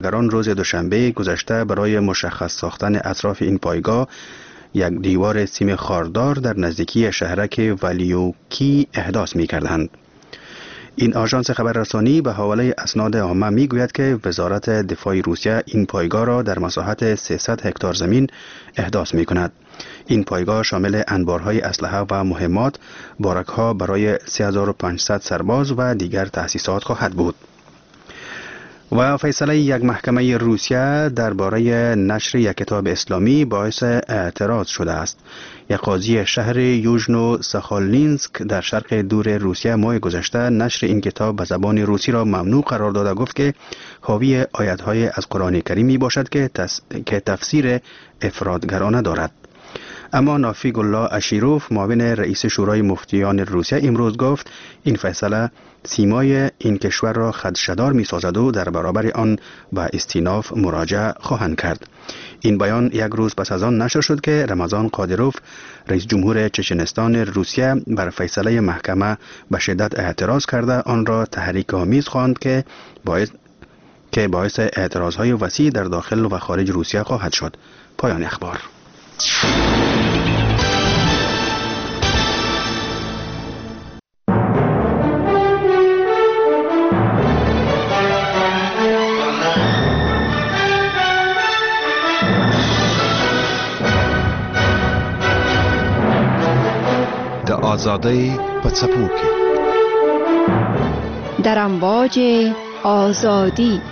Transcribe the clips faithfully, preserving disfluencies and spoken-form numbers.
در آن روز دوشنبه گذشته برای مشخص ساختن اطراف این پایگاه یک دیوار سیم خاردار در نزدیکی شهرک ولیوکی احداث می کردند. این آژانس خبررسانی به حواله اسناد عامه می گوید که وزارت دفاع روسیه این پایگاه را در مساحت سیصد هکتار زمین احداث می کند. این پایگاه شامل انبارهای اسلحه و مهمات، بارک‌ها برای سه هزار و پانصد سرباز و دیگر تأسیسات خواهد بود. و فیصله یک محکمه روسیه درباره نشر یک کتاب اسلامی باعث اعتراض شده است. یک قاضی شهر یوژنو ساخالینسک در شرق دور روسیه ماه گذشته نشر این کتاب به زبان روسی را ممنوع قرار داده گفت که حاوی آیات‌های از قرآن کریم می باشد که, تس... که تفسیر افراطگرانه دارد. اما نافیگ الله اشیروف معاون رئیس شورای مفتیان روسیه امروز گفت این فیصله سیمای این کشور را خدشه‌دار می‌سازد و در برابر آن به استیناف مراجعه خواهند کرد. این بیان یک روز پس از آن نشر شد که رمضان قادروف رئیس جمهور چچنستان روسیه بر فیصله محکمه به شدت اعتراض کرده آن را تحریک آمیز خواند که باعث که باعث اعتراض‌های وسیع در داخل و خارج روسیه خواهد شد. پایان اخبار. آزادی په څپو کې در امواج آزادی.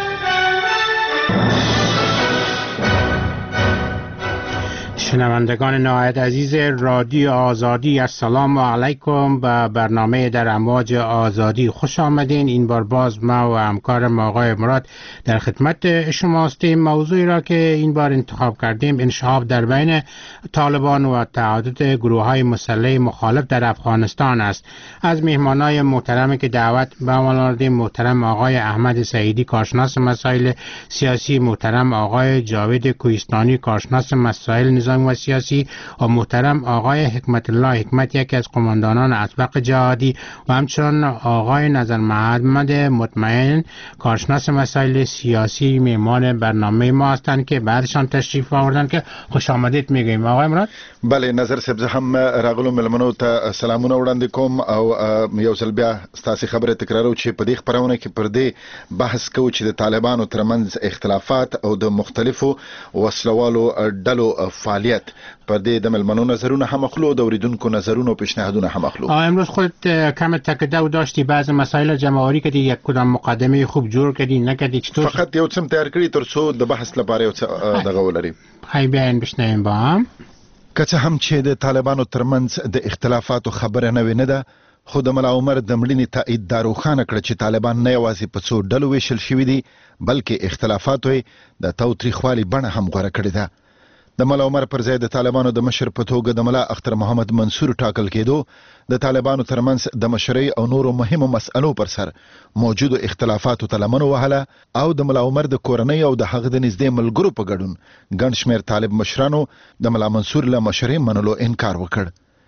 شنوندگان نهایت عزیز رادیو آزادی، السلام علیکم. به برنامه در امواج آزادی خوش آمدین. این بار باز ما و همکارم آقای مراد در خدمت شما هستیم. موضوعی را که این بار انتخاب کردیم انشعاب در بین طالبان و تعدد گروه های مسلح مخالف در افغانستان است. از مهمانای محترمی که دعوت به ما آوردیم محترم آقای احمد سعیدی کارشناس مسائل سیاسی، محترم آقای جاوید کوهستانی کارشناس مسائل نظام و سیاسی و محترم آقای حکمت الله حکمت یکی از قماندانان اسبق جهادی و همچنین آقای نظر محمد مطمئن کارشناس مسائل سیاسی مهمان برنامه ما هستند که بعدشان تشریف آوردن که خوش آمدید میگیم. آقای مراد. بله نظر صاحب زه هم راغلو ملمنو ته سلامونه وړاندې کوم او یو ځل بیا ستاسو خبره تکرارو چې په دې خبرونه کې پر دې بحث کوو چې د طالبانو ترمنځ اختلافات او د مختلفو وسلوالو ډلو فعالیت پر دې د ملمنو نظرونه هم اخلو د اوریدونکو نظرونه او پیشنهادونه هم اخلو. امروز خودت کم تکده و داشتی بعض مسائل جمهوری کردی، یک کدام مقدمه خوب جور کردی نکردی؟ چطور؟ فقط یو څه تیار کړی تر څو د بحث لپاره یو څه دغه ولري. هی بیان بشنویم با هم. که څه هم چې د طالبانو ترمنځ د اختلافاتو خبره نه نه ده، خو د ملا عمر د مړینې تایید دا روښانه کړ چې طالبان نه یوازې په څو ډلو ویشل شوي دي بلکې اختلافاتو یې د تاوتریخوالي بڼه هم غوره کړې ده. د ملا عمر پر ځای د طالبانو د مشر په توګه د ملا اختر محمد منصور ټاکل کېدو د طالبانو ترمنځ د مشرۍ او نورو مهمو مسألو پر سر موجودو اختلافاتو ته لمن وهله او د ملا عمر د کورنۍ او د هغه د نږدې ملګرو په ګډون ګڼ شمېر طالب مشرانو د ملا منصور له مشرۍ منلو انکار وکړ.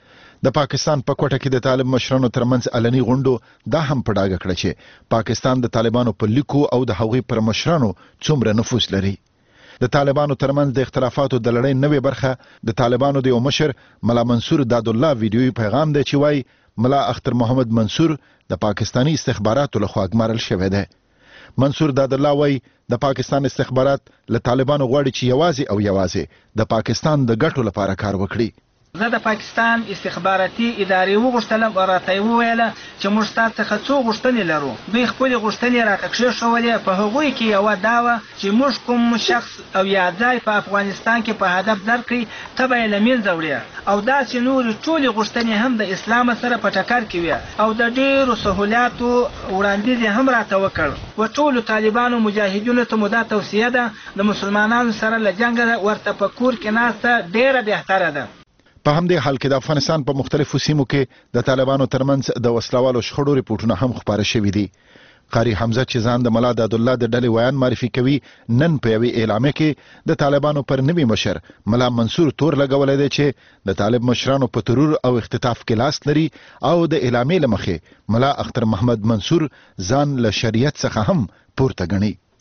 د پاکستان په کوټه کې د طالب مشرانو ترمنځ علني غونډو دا هم په ډاګه کړه چې پاکستان د طالبانو په لیکو او د هغوی پر مشرانو څومره نفوذ لري. د طالبانو ترمنځ د اختلافاتو د لړۍ نوې برخه د طالبانو د یو مشر ملا منصور دادالله ویډیوي پیغام دی چې وایي ملا اختر محمد منصور د پاکستانی استخباراتو لخوا ګمارل شوی دی. منصور دادالله وایي د پاکستان استخبارات له طالبانو غواړي چې یوازې او یوازې د پاکستان د ګټو لپاره کار وکړي. زه د پاکستان استخباراتي ادارې وغوښتلم او راته یې وویله چې موږ ستا څخه څو غوښتنې لرو. دوی خپلې غوښتنې راته کښېښولې. په هغوی کې یوه دا وه چې موږ کوم شخص او یا ځای په افغانستان کې په هدف درکړي ته به یې له منځه وړې او داسې نورې ټولې غوښتنې هم د اسلام سره په ټکر کې وې او د ډېرو سهولاتو وړاندیز یې هم راته وکړ. و ټولو طالبانو مجاهدینو ته مو دا توصیه ده د مسلمانانو سره له جنګه ورته په کور کې ناسته ډېره بهتره ده. په همدې حال کې د افغانستان په مختلفو سیمو کې د طالبانو ترمنځ د وسلوالو شخړو ریپورټونه هم خپاره شوي دي. قاری حمزه چې ځان د ملا دادالله د ډلې ویان معرفي کوي نن په یوې اعلامیه کې د طالبانو پر نوي مشر ملا منصور تور لګولی دی چې د طالب مشرانو په ترور او اختطاف کې لاس لري او د اعلامیې له مخې ملا اختر محمد منصور ځان له شریعت څخه هم پورته ګڼي.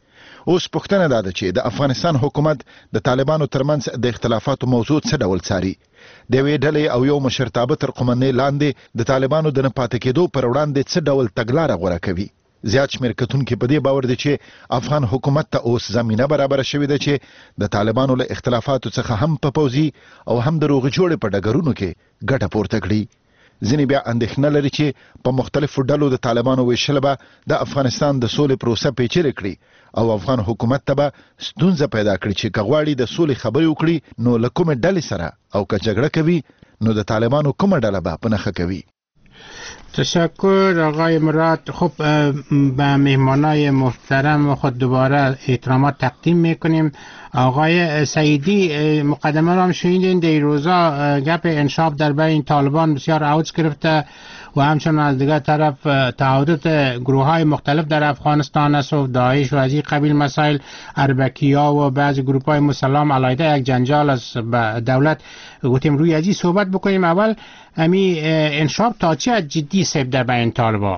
اوس پوښتنه دا ده چې د افغانستان حکومت د طالبانو ترمنځ د اختلافاتو موضوع څه ډول څاري؟ د یوې ډلې او یو مشرتابه تر قومندې لاندې د طالبانو د نه پاتې کېدو پر وړاندې څه ډول تګلاره غوره کوي؟ زیات شمېر کتونکي په دې باور دي چې افغان حکومت ته اوس زمینه برابره شوې ده چې د طالبانو له اختلافاتو څخه هم په پوځي او هم د روغې جوړې په ډګرونو کې ګټه پورته کړي. ځینې بیا اندېښنه لري چې په مختلفو ډلو د طالبانو ویشل به د افغانستان د سولې پروسه پیچلې کړي او افغان حکومت ته به ستونزه پیدا کړي چې که غواړي د سولې خبرې وکړي نو له کومې ډلې سره او که جګړه کوي نو د طالبانو کومه ډله به په نښه کوي. تشکر آقای مراد. خب به مهمانای محترم خود دوباره احترامات تقدیم میکنیم. آقای سعیدی مقدمه را هم شنیدین، در روزا گپ انشاب در بین طالبان بسیار اوج گرفته و همچنان از دیگر طرف تعهدات گروه های مختلف در افغانستان است و داعش و از این قبیل مسائل، اربکیا و بعضی گروه های مسلم علیه یک جنجال است به دولت. گفتیم روی از این صحبت بکنیم. اول امی انشاب تا چه جدی سب در بین طالبان؟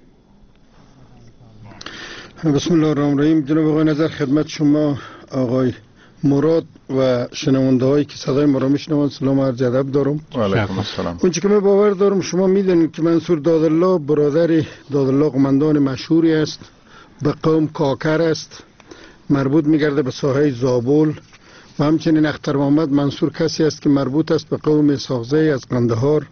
بسم الله الرحمن الرحیم. جناب آقای نظر خدمت شما آقای مراد و شنونده هایی که صدای ما را میشنوند سلام عرض ادب دارم. و علیکم السلام. اون چه که من باور دارم شما میدونید که منصور دادالله برادر دادالله قماندان مشهوری است، به قوم کاکر است، مربوط میگرده به ساحه زابل و همچنین اختر محمد منصور کسی است که مربوط است به قوم ساغزه از قندهار.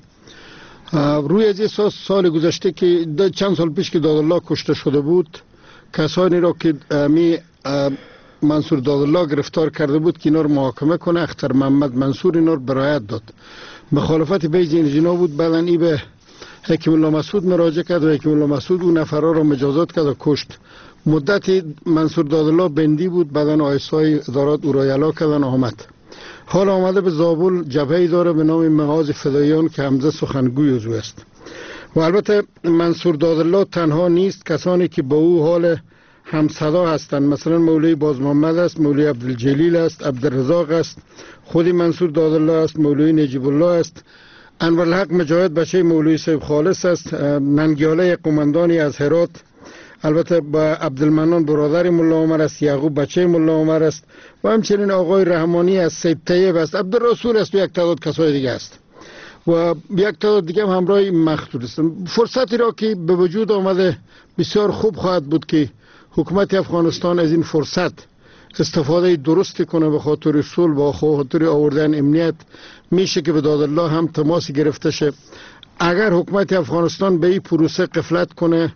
روی از اساس سال گذشته که چند سال پیش که دادالله کشته شده بود، کسانی را که می منصور دادالله گرفتار کرده بود که اینا رو محاکمه کنه، اختر محمد منصور اینا رو برایت داد. مخالفت بیض این جنا بود. بعداً ای به حکیم الله مسعود مراجعه کرد و حکیم الله مسعود اون نفرها را مجازات کرد و کشت. مدتی منصور دادالله بندی بود، بعداً آیسای ادارات او را یلا کردن آمد. حال آمده به زابل جبهه‌ای داره به نام مغاز فدایان که حمزه سخنگوی عضو است. و البته منصور دادالله تنها نیست، کسانی که با او حال همصدا هستند مثلا مولوی باز محمد است، مولوی عبدالجلیل است، عبدالرزاق است، خودی منصور دادالله است، مولوی نجیب الله است، انورالحق مجاهد بچه مولوی صاحب خالص است، ننگیاله قماندانی از هرات، البته با عبدالمنان برادر ملا عمر است، یعقوب بچه ملا عمر است و همچنین آقای رحمانی از سید طیب است، عبدالرسول است و یک تعداد کسای دیگه است و یک تعداد دیگه هم همراه مقتول است. فرصتی را که به وجود آمده بسیار خوب خواهد بود که حکومت افغانستان از این فرصت استفاده درستی کنه به خاطر صلح و خاطر آوردن امنیت. میشه که به دادالله هم تماس گرفته شه. اگر حکومت افغانستان به این پروسه غفلت کنه،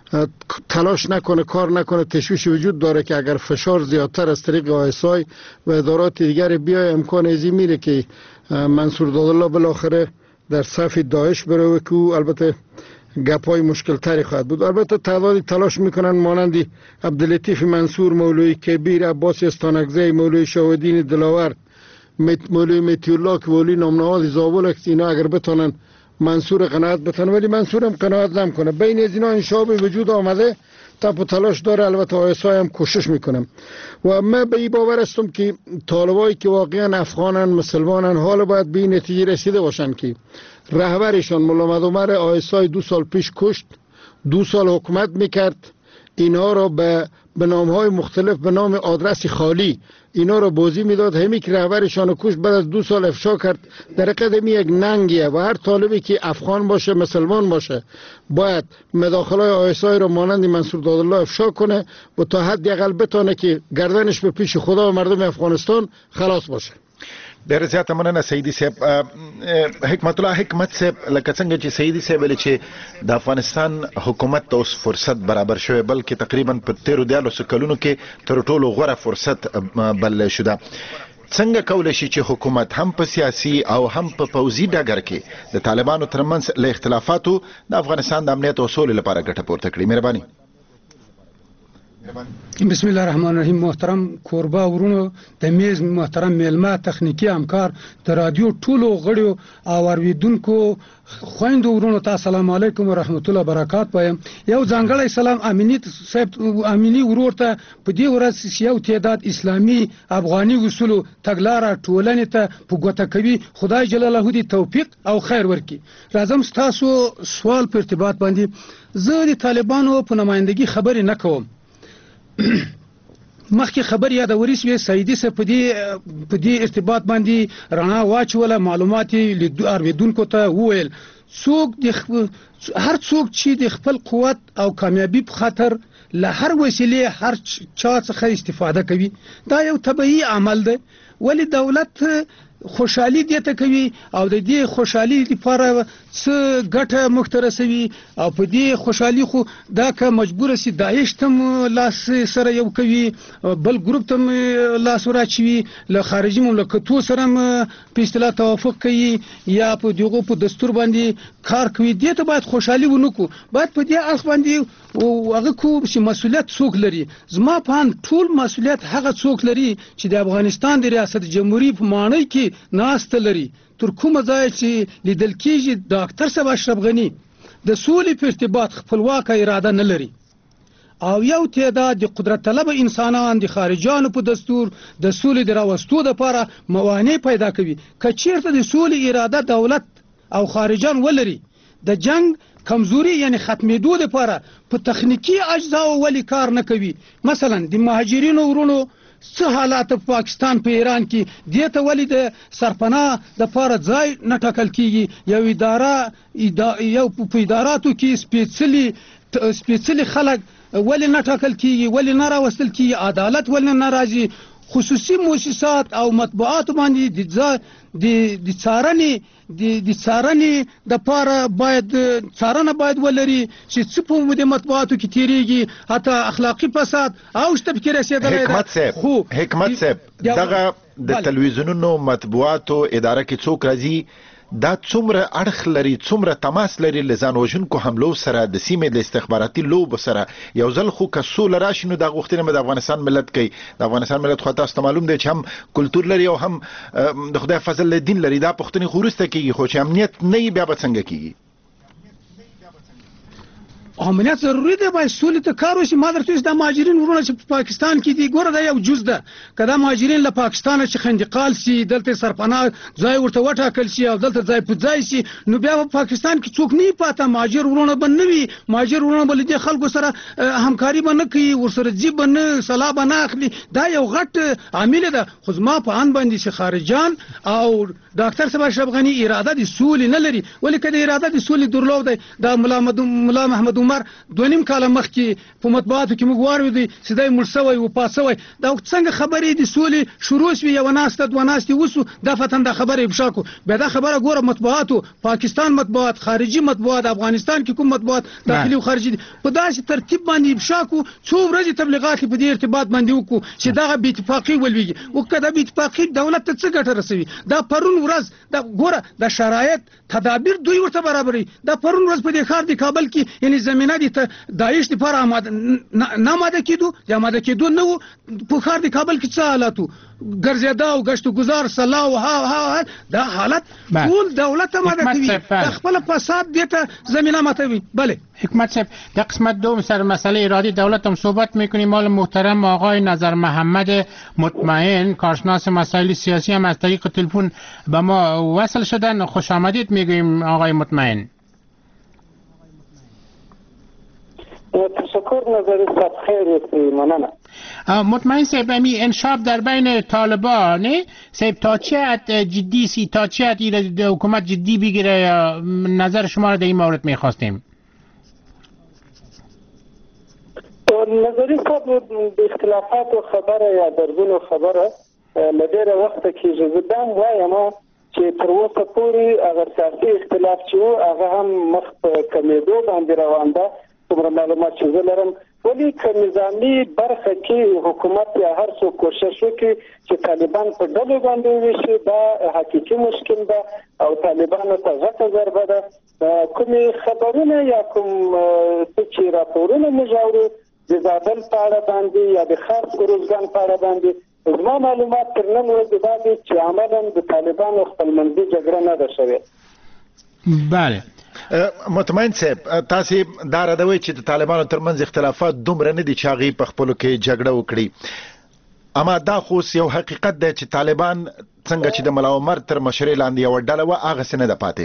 تلاش نکنه، کار نکنه، تشویش وجود داره که اگر فشار زیادتر از طریق آیسای و ادارات دیگر بیای امکان ازی میره که منصور دادالله بالاخره در صف داعش بره که او البته گپای مشکل تری خواهد بود. البته تعدادی تلاش میکنن مانند عبداللطیف منصور، مولوی کبیر، عباس استانکزی، مولوی شاهدین دلاور، مولوی متیالله که مولوی نامنهاد زابل است، اینا اگر بتونن منصور قناعت بتونه، ولی منصور هم قناعت نمیکنه. بین از اینا انشاب وجود آمده، تپ و تلاش داره. البته آیسای هم کوشش میکنم و من به این باور هستم که طالبایی که واقعا افغانن، مسلمانن، حالا باید به این نتیجه رسیده باشن که رهبرشان مولا محمد عمر آیسای دو سال پیش کشت، دو سال حکومت میکرد، اینا را به به نامهای مختلف به نام آدرس خالی اینا را بازی میداد. همی که رهبرشان رو کشت، بعد از دو سال افشا کرد. در قدم یک ننگیه و هر طالبی که افغان باشه، مسلمان باشه، باید مداخله آیسای را مانند منصور دادالله افشا کنه و تا حد اقل بتونه که گردنش به پیش خدا و مردم افغانستان خلاص باشه. ډېر زیاته مننه سیدي صاحب. حکمت الله حکمت صاحب، لکه څنګه چې سیدي صاحب ویلي چې د افغانستان حکومت ته اوس فرصت برابر شوی، بلکې تقریبا په تیرو دیارلسو کلونو کې تر ټولو غوره فرصت بللی شوه. څنګه کولی شي چې حکومت هم په سیاسي او هم په پوځي ډګر کې د طالبانو ترمنځ له اختلافاتو د افغانستان د امنیت او سولې لپاره ګټه پورته کړي؟ مهرباني. بسم الله الرحمن الرحیم. محترم کوربه ورونو، د میز محترم میلمه، تخنیکی همکار، د رادیو ټولو غړیو او اوریدونکو خویندو ورونو ته السلام علیکم و رحمت الله برکات وایم. یو ځانګړی سلام امینی صاحب، امینی ورور ته په دې ورځ یو تعداد اسلامي افغاني اصولو تګلاره ټولنې ته په ګوته کوي. خدای جلاله دې توفیق او خیر ورکړي. راځم تاسو سوال په ارتباط باندې. زه د طالبانو په نمائندګي خبرې نه کوم. مخکې خبر یادوري شوې سعیدي صاحب په دې په دې ارتباط باندې رڼا واچوله، معلومات یې اوریدونکو ته وویل. څوک د هر څوک چې د خپل قوت او کامیابی په خاطر له هر وسیلې هر چا څخه استفاده کوي، دا یو طبیعي عمل دی. ولی دولت خوشحالي دې ته کوي او د دې خوشحالي لپاره څه ګټه مخترسوي او په دې خوشحالي خو دا که مجبور سي داعش تم لاس سره یو کوي، بل ګروپ تم لاس ورچوي، له خارجي مملکتو سره په اصطلاح توافق کوي یا په دغه په دستور باندې کار کوي، دې ته باید خوشحالي ونکو. باید په دې اړخ باندې او هغه کو چې مسؤلیت څوک لري. زما په ان ټول مسؤلیت هغه څوک لري چې د افغانستان د ریاست جمهوریت په معنی کې ناست لري. تر کومه ځای چې لیدل کېږي ډاکټر صاحب اشرف غنی د سولې په ارتباط خپلواکه اراده نه لري او یو تعداد د قدرت طلب انسانان د خارجانو په دستور د سولې د راوستو لپاره موانع پیدا کوي. که چیرته د سولې اراده دولت او خارجان ولري، د جنگ کمزوري یعنی ختمېدو لپاره په تخنیکی اجزا ولی کار نه کوي. مثلا د مهاجرینو ورونو څه حالات په پاکستان په ایران کې دې ته ولې د سرپناه د لپاره ځای نه ټاکل کیږي؟ یو اداره یو په اداراتو کې سپېڅلي سپېڅلي خلک ولې نه ټاکل کیږي، ولې نه راوستل کیږي، عدالت ولې نه راځي؟ خصوصي مؤسسات او مطبوعات باندې د د د څارنې د د څارنې د لپاره باید څارنه باید ولري چې څه په د مطبوعاتو کې تیریږي، حتی اخلاقی فساد او شته فکر رسیدلی ده. حکمت صاحب حکمت صاحب دغه د تلویزیونونو مطبوعاتو اداره کې څوک راځي، دا څومره اړخ لري، څومره تماس لري له ځان وژونکو حملو سره، د سیمې د استخباراتي لوبو سره؟ یو ځل خو که سوله راشي نو دا غوښتنه مې د افغانستان ملت کوي. د افغانستان ملت خو تاسو ته معلوم دی چې هم کلتور لري او هم د خدای فضل له دین لري. دا پوښتنې خو وروسته کېږي، خو چې امنیت نه وي بیا به څنګه کېږي؟ امنیت ضروري دی، باید سولې ته کار وشي. ما درته ویل دا مهاجرین ورونه چې په پاکستان کې دي، ګوره دا یو جز ده. که دا مهاجرین له پاکستانه چې خندقال سي، دلته سرپناه ځای ورته وټاکل شي او دلته ځای په ځای سي، نو بیا په پاکستان کې څوک نه پاته، مهاجر ورونه به نه وي. مهاجر ورونه به له دې خلکو سره همکاري به نه کوي، ورسره ځي به نه، سلا به نه اخلي. دا یو غټ عامل ده. خو زما په ان باندې چې خارجان او ډاکټر صاحب اشرف غنی اراده د سولې نه لري. ولې که د اراده د سولې درلود دی، دا ملا محمد عمر دوه نیم کاله مخکې په مطبوعاتو کې موږ واورېدی چې دی مړ سوی وفات سوی. دا څنګه خبرې د سولې شروع شوې، یوه ناسته دوه ناستې وسو، دا فتن دا خبره افشا کړو. بیا دا خبره ګوره مطبوعاتو، پاکستان مطبوعات، خارجي مطبوعات، افغانستان کې کوم مطبوعات داخلي او خارجي دي، په داسې ترتیب باندې افشا کړو څو ورځې تبلیغات په دې ارتباط باندې وکړو چې دغه بې اتفاقي ولویږي. او که دا بې اتفاقي دولت ته څه ګټه رسوي؟ دا پرون ورځ دا ګوره د شرایط تدابیر دوی ورته برابري. دا پرون ورځ په دې ښار د کابل کې یعنی زمینه دي داعش لپاره آماده نه آماده کېدو، د آماده کېدو نه و. په ښار د کابل کې څه حالات و؟ ګرځېدا او ګشت و ګزار سلا او ها ها دا حالت ټول دولت آماده کوي، د خپل فساد دې ته زمینه ماتوي. بله حکمت صاحب، در قسمت دوم سر مسئله ارادی دولت هم صحبت میکنیم. مال محترم آقای نظر محمد مطمئن، کارشناس مسائل سیاسی، هم از طریق تلفن به ما وصل شدن. خوش آمدید میگویم آقای مطمئن. تشکر. نظر صاحب خیر است، مننه. مطمئن صاحب، امی انشاب در بین طالبان صاحب تا چه حد جدی سی، تا چه حد حکومت جدی بگیره؟ نظر شما را در این مورد میخواستیم. نظری صاحب د اختلافات و خبره یا درګونو خبره لډیره وخت کې زدان وایم چې تر اوسه پورې هغه سیاسي اختلاف چې هغه هم مخ په کمیدو باندې روان ده. څومره معلومات چې زه لرم، ولې که نظامي برخه کې حکومت یا هر څوک کوشش وکړي چې طالبان په ډلو باندې وویشي، دا حقیقي مشکل ده او طالبانو ته غټه ضربه ده. کومې خبرونه یا کوم څه چې راپورونه موږ اورو د زابل په اړه باندې یا د خاص ارزګان په اړه باندې، زما معلومات تر نن ورځې دا دي چې عملاً د طالبانو خپلمنځي جګړه نه ده شوې. بله مطمئن صاحب، تاسو دا راډوي چې د طالبانو ترمنځ اختلافات دومره نه دي چې هغه په خپلو کې جګړه وکړي، اما دا خو یو حقیقت دی چې طالبان څنګه چې د ملا عمر تر مشرۍ لاندې یو ډله و، هغه څه نه ده پاتې.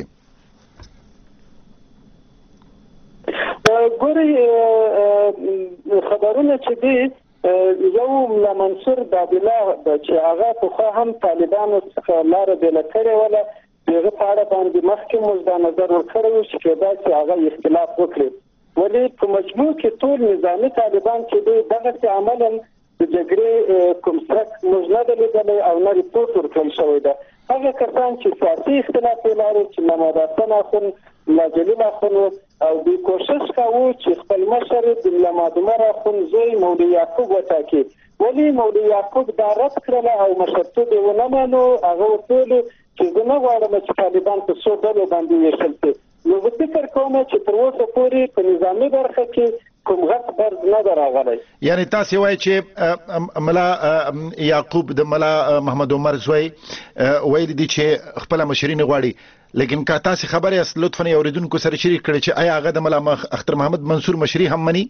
ګوري خبرونه چې دي یو ملا منصور بابله چې هغه پخوا هم طالبانو څخه لاره بېله کړې وله د هغه په اړه باندې مخکې موږ دا نظر ورکړی و چې کېدای شي هغه اختلاف وکړي، ولې په مجموع کې ټول نظامي طالبان چې دی دغسې عملا د جګړې کوم څرک موږ نه دی لیدلی او نه ریپورټ ورکړل شوی ده. هغه کسان چې سیاسي اختلاف یې لري چې محمد حسن اخوند، ملا جلیل اخوند او دوی کوشش کاوه چې خپل مشر د ملا مادمر اخوند زوی مولوي یعقوب وټاکي، ولې مولوي یعقوب دا رد کړله او مشرتوب یې ونه مانو. هغه وویل چې زه نه غواړم چې طالبان په څو ډلو باندې ویشل شي. نو زه فکر کوم چې تر اوسه پورې په نظامي برخه کې کوم غټ برز نه دی راغلی. یعنی تاسې وایي چې ملا یعقوب د ملا محمد عمر زوی ویلي دي چې خپله مشري نه غواړي، لیکن که تاسې خبر یاست لطفا یې اورېدونکو سره شریک کړئ چې آیا هغه د ملا اختر محمد منصور مشري هم مني؟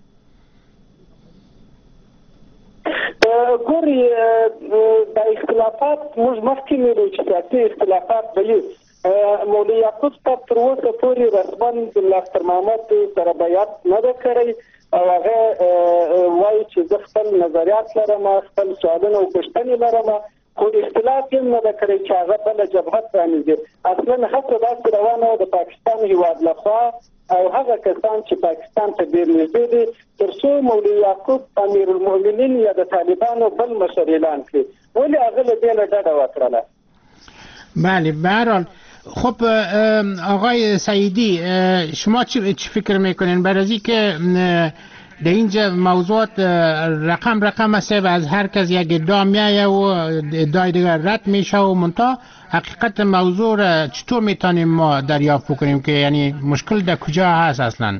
ګورې دا اختلافات موږ مخکې ویلو چې سیاسي اختلافات به وي. مولوي یعقوب صاحب تر اوسه پورې رسما د ملا اختر محمد سره بیعت نه ده کړی او هغه وایي چې زه خپل نظریات لرم، خپل سوالونه او پوښتنې لرم، خو اختلاف یې نه ده کړی چې هغه بله جبهه پرانیزي. اصلا هڅه داسې روانه وه د پاکستان هېواد لخوا او هغه کسان چې پاکستان ته ډېر نږدې دي تر څو مولوي یعقوب امیرالمؤمنین یا د طالبانو بل مشر اعلان کړي، ولې هغه له دې نه ډډه وکړله. بله به هر حال خب آقای سعیدی شما چی فکر میکنین بر از اینکه در اینجا موضوعات رقم رقم است و از هر کس یک ادعا میایه و ادعای دیگر رد میشه و منتها حقیقت موضوع را چطور میتونیم ما دریافت بکنیم که یعنی مشکل در کجا هست اصلا؟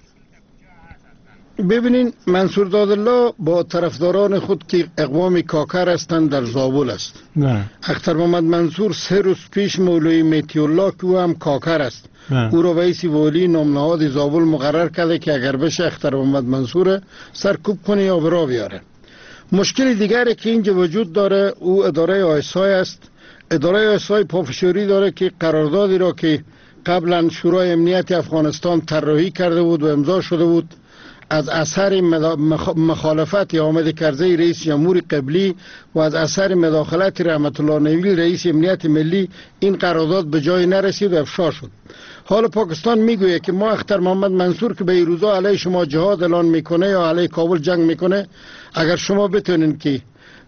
ببینین منصور دادالله با طرفداران خود که اقوام کاکر هستند در زابل است. نه. اختر محمد منصور سه روز پیش مولوی میتی الله که او هم کاکر است نه. او را رئیس والی نامنهاد زابل مقرر کرده که اگر بشه اختر محمد منصور سرکوب کنه یا برا بیاره. مشکل دیگری که اینجا وجود داره او اداره آیسای است. اداره آیسای پافشاری داره که قراردادی را که قبلا شورای امنیت افغانستان طراحی کرده بود و امضا شده بود از اثر مخالفت آمد کرده رئیس جمهور قبلی و از اثر مداخلت رحمت الله نویل رئیس امنیت ملی این قرارداد به جای نرسید و افشا شد. حال پاکستان میگویه که ما اختر محمد منصور که به این روزا علیه شما جهاد اعلان میکنه یا علیه کابل جنگ میکنه، اگر شما بتونین که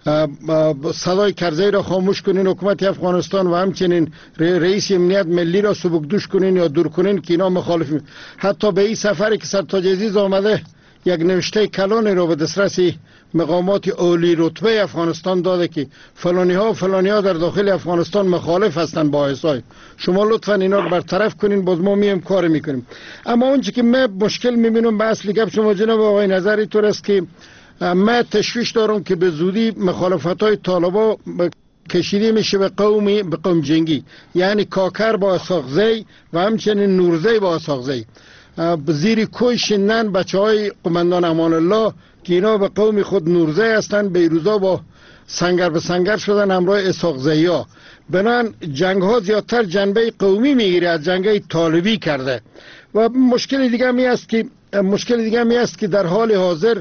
صدای کرزی را خاموش کنین، حکومت افغانستان و همچنین رئیس امنیت ملی را سبکدوش کنین یا دور کنین که اینا مخالف. حتی به این سفری که سرتاج عزیز آمده یک نوشته کلانی را به دسترس مقامات عالی رتبه افغانستان داده که فلانی ها فلانی ها در داخل افغانستان مخالف هستند با آیسای، شما لطفا اینا رو برطرف کنین، باز ما میم کار میکنیم. اما اونچه که من مشکل میبینم به اصلی گپ شما جناب آقای نظری طور است که من تشویش دارم که به زودی مخالفت های طالبا کشیده میشه به قومی به قوم جنگی، یعنی کاکر با اساقزی و همچنین نورزی با اساقزی زیر کوی شنن بچه های قماندان امان الله که اینا به قوم خود نورزی هستند، بیروزا با سنگر به سنگر شدن همراه اساقزی ها. بنان جنگ ها زیادتر جنبه قومی میگیره از جنگ طالبی کرده. و مشکل دیگه می است که مشکل دیگه می است که در حال حاضر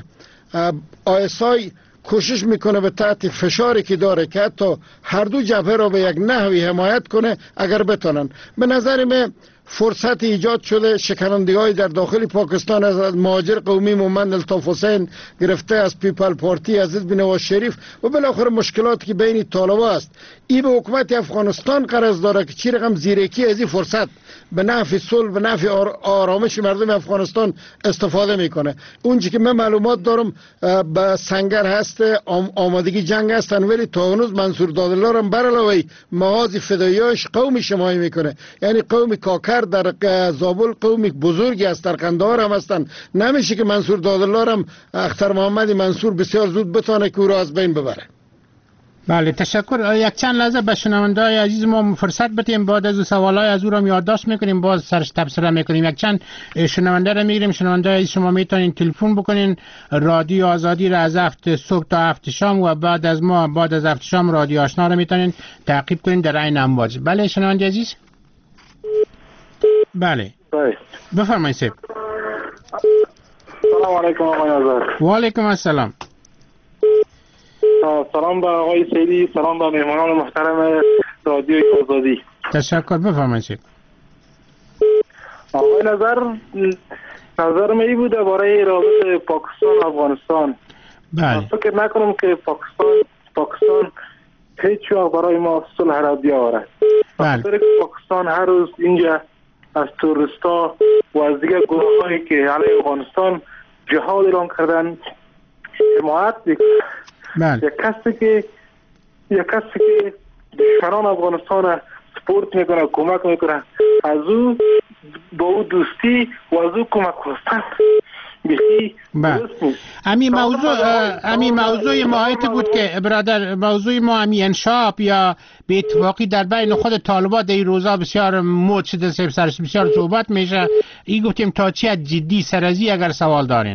آیسای کوشش میکنه به تحت فشاری که داره که حتی هر دو جبهه را به یک نحوی حمایت کنه اگر بتونن. به نظر من فرصت ایجاد شده شکنندگی در داخل پاکستان از مهاجر قومی محمد الطاف حسین گرفته از پیپل پارتی عزیز بن نواز شریف و بالاخره مشکلاتی که بین طالبا است، این به حکومت افغانستان قرض داره که چی رقم زیرکی از این فرصت به نفع صلح به نفع آرامش مردم افغانستان استفاده میکنه. اونچه که من معلومات دارم به سنگر هست آمادگی جنگ هستن، ولی تا هنوز منصور دادالله را بر علاوه مغازی فداییاش قومی شمایی میکنه، یعنی قوم کاکر در زابل قومی بزرگی است، در قندهار هم هستن. نمیشه که منصور دادالله را اختر محمد منصور بسیار زود بتونه که او را از بین ببره. بله تشکر. یک چند لحظه به شنونده‌های عزیز ما فرصت بدیم، بعد از سوالای از او را یادداشت میکنیم، باز سرش تبصره میکنیم. یک چند شنونده را میگیریم. شنونده‌های عزیز شما میتونین تلفن بکنین رادیو آزادی را از هفت صبح تا هفت شام و بعد از ما بعد از هفت شام رادیو آشنا را میتونین تعقیب کنین در عین امواج. بله شنونده عزیز. بله بفرمایید. سلام علیکم آقای آزاد. و علیکم السلام. سلام به آقای سیدی، سلام به مهمانان محترم رادیو آزادی. تشکر، بفرمایید. آقای نظر نظر می بوده برای رابطه پاکستان و افغانستان. بله. فکر نکنم که پاکستان پاکستان هیچ وقت برای ما صلح را بیاورد. بله. پاکستان هر روز اینجا از توریستا و از دیگر گروه‌هایی که علیه افغانستان جهاد اعلام کردن حمایت میکنه. بله. یک کسی که یک کسی که دشمنان افغانستان را سپورت میکنه، کمک میکنه، از او با او دوستی و از او کمک خواستن بخی درست نیست. امی موضوع امی موضوع ماهیت بود که برادر، موضوع ما امی انشاپ یا به اتفاقی در بین خود طالبان در این روزا بسیار مد شده، سرش بسیار صحبت میشه. این گفتیم تا چی جدی سرازی اگر سوال دارین.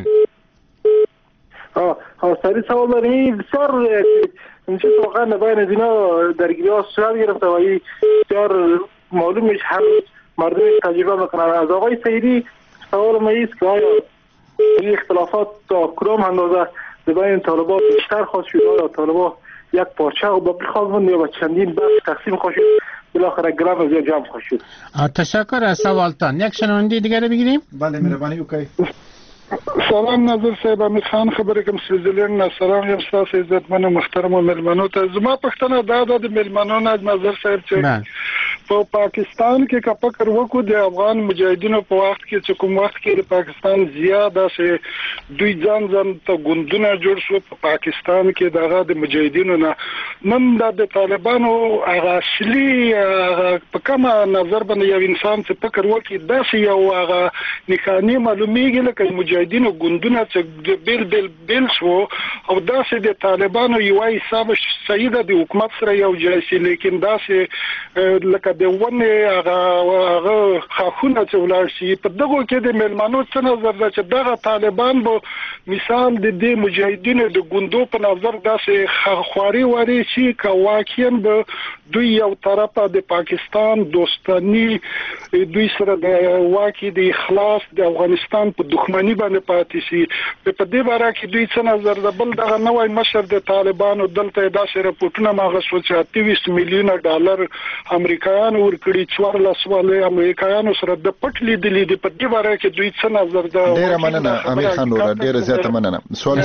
ها ها سری سوال دارین بسیار اینجا واقعا بین از اینا درگیری ها صورت گرفته و این بسیار معلوم میشه هر مردم تجربه میکنن. از آقای سیدی سوال ما ایست که آیا این اختلافات تا کدام اندازه بین طالبان بیشتر خواهد شد، آیا طالبان یک پارچه و باقی خواهد موند یا به چندین بخش تقسیم خواهد شد، بالاخره گرم از جمع خواهد شد. تشکر از سوالتان. یک شنونده دیگر بگیریم. بله مهربانی وکړئ. سلام نظر صاحب، امیر خان خبره کوم سویزرلند. سلام یم ستاسو عزتمن او محترم مېلمنو ته. زما پښتنه دا د مېلمنو نه نظر صاحب چې په پاکستان کې که فکر وکړو د افغان مجاهدینو په وخت کې چې کوم وخت کې د پاکستان زیاده سه دوی ځان ځان ته ګوندونه جوړ شو په پاکستان کې دغه د مجاهدینو نه نن د طالبانو هغه اصلي په کومه نظر باندې یو انسان چې فکر وکړي دا سه یو هغه نښانه معلومیږي لکه مجاهدینو ګوندونه چې بیل بیل بیل شو او دا سه د طالبانو یو حساب صحیح ده د حکومت سره یو جایسي، لیکن دا سه لکه د ونه هغه هغه خاخونه چې ولر شي په دغه کې د ملمنو څه نظر ده چې دغه طالبان به مثال د دې مجاهدینو د ګوندو په نظر داسې خواري واري شي که واقعا به دوی یو طرفه د پاکستان دوستانی دوی سره د واقع د اخلاص د افغانستان په دښمنی باندې پاتې شي. په دې باره کې دوی څه نظر ده؟ بل دغه نوې مشر د طالبانو دلته داسې راپورټونه ماغه شو چې اته میلیونه ډالر امریکایانو ورکړي، څوارلس والے امریکایانو سره د پټ لیدلې دي. په دې باره کې دوی څه نظر ده؟ ډیره مننه امیر خان ورا، ډیره زیاته مننه. سوال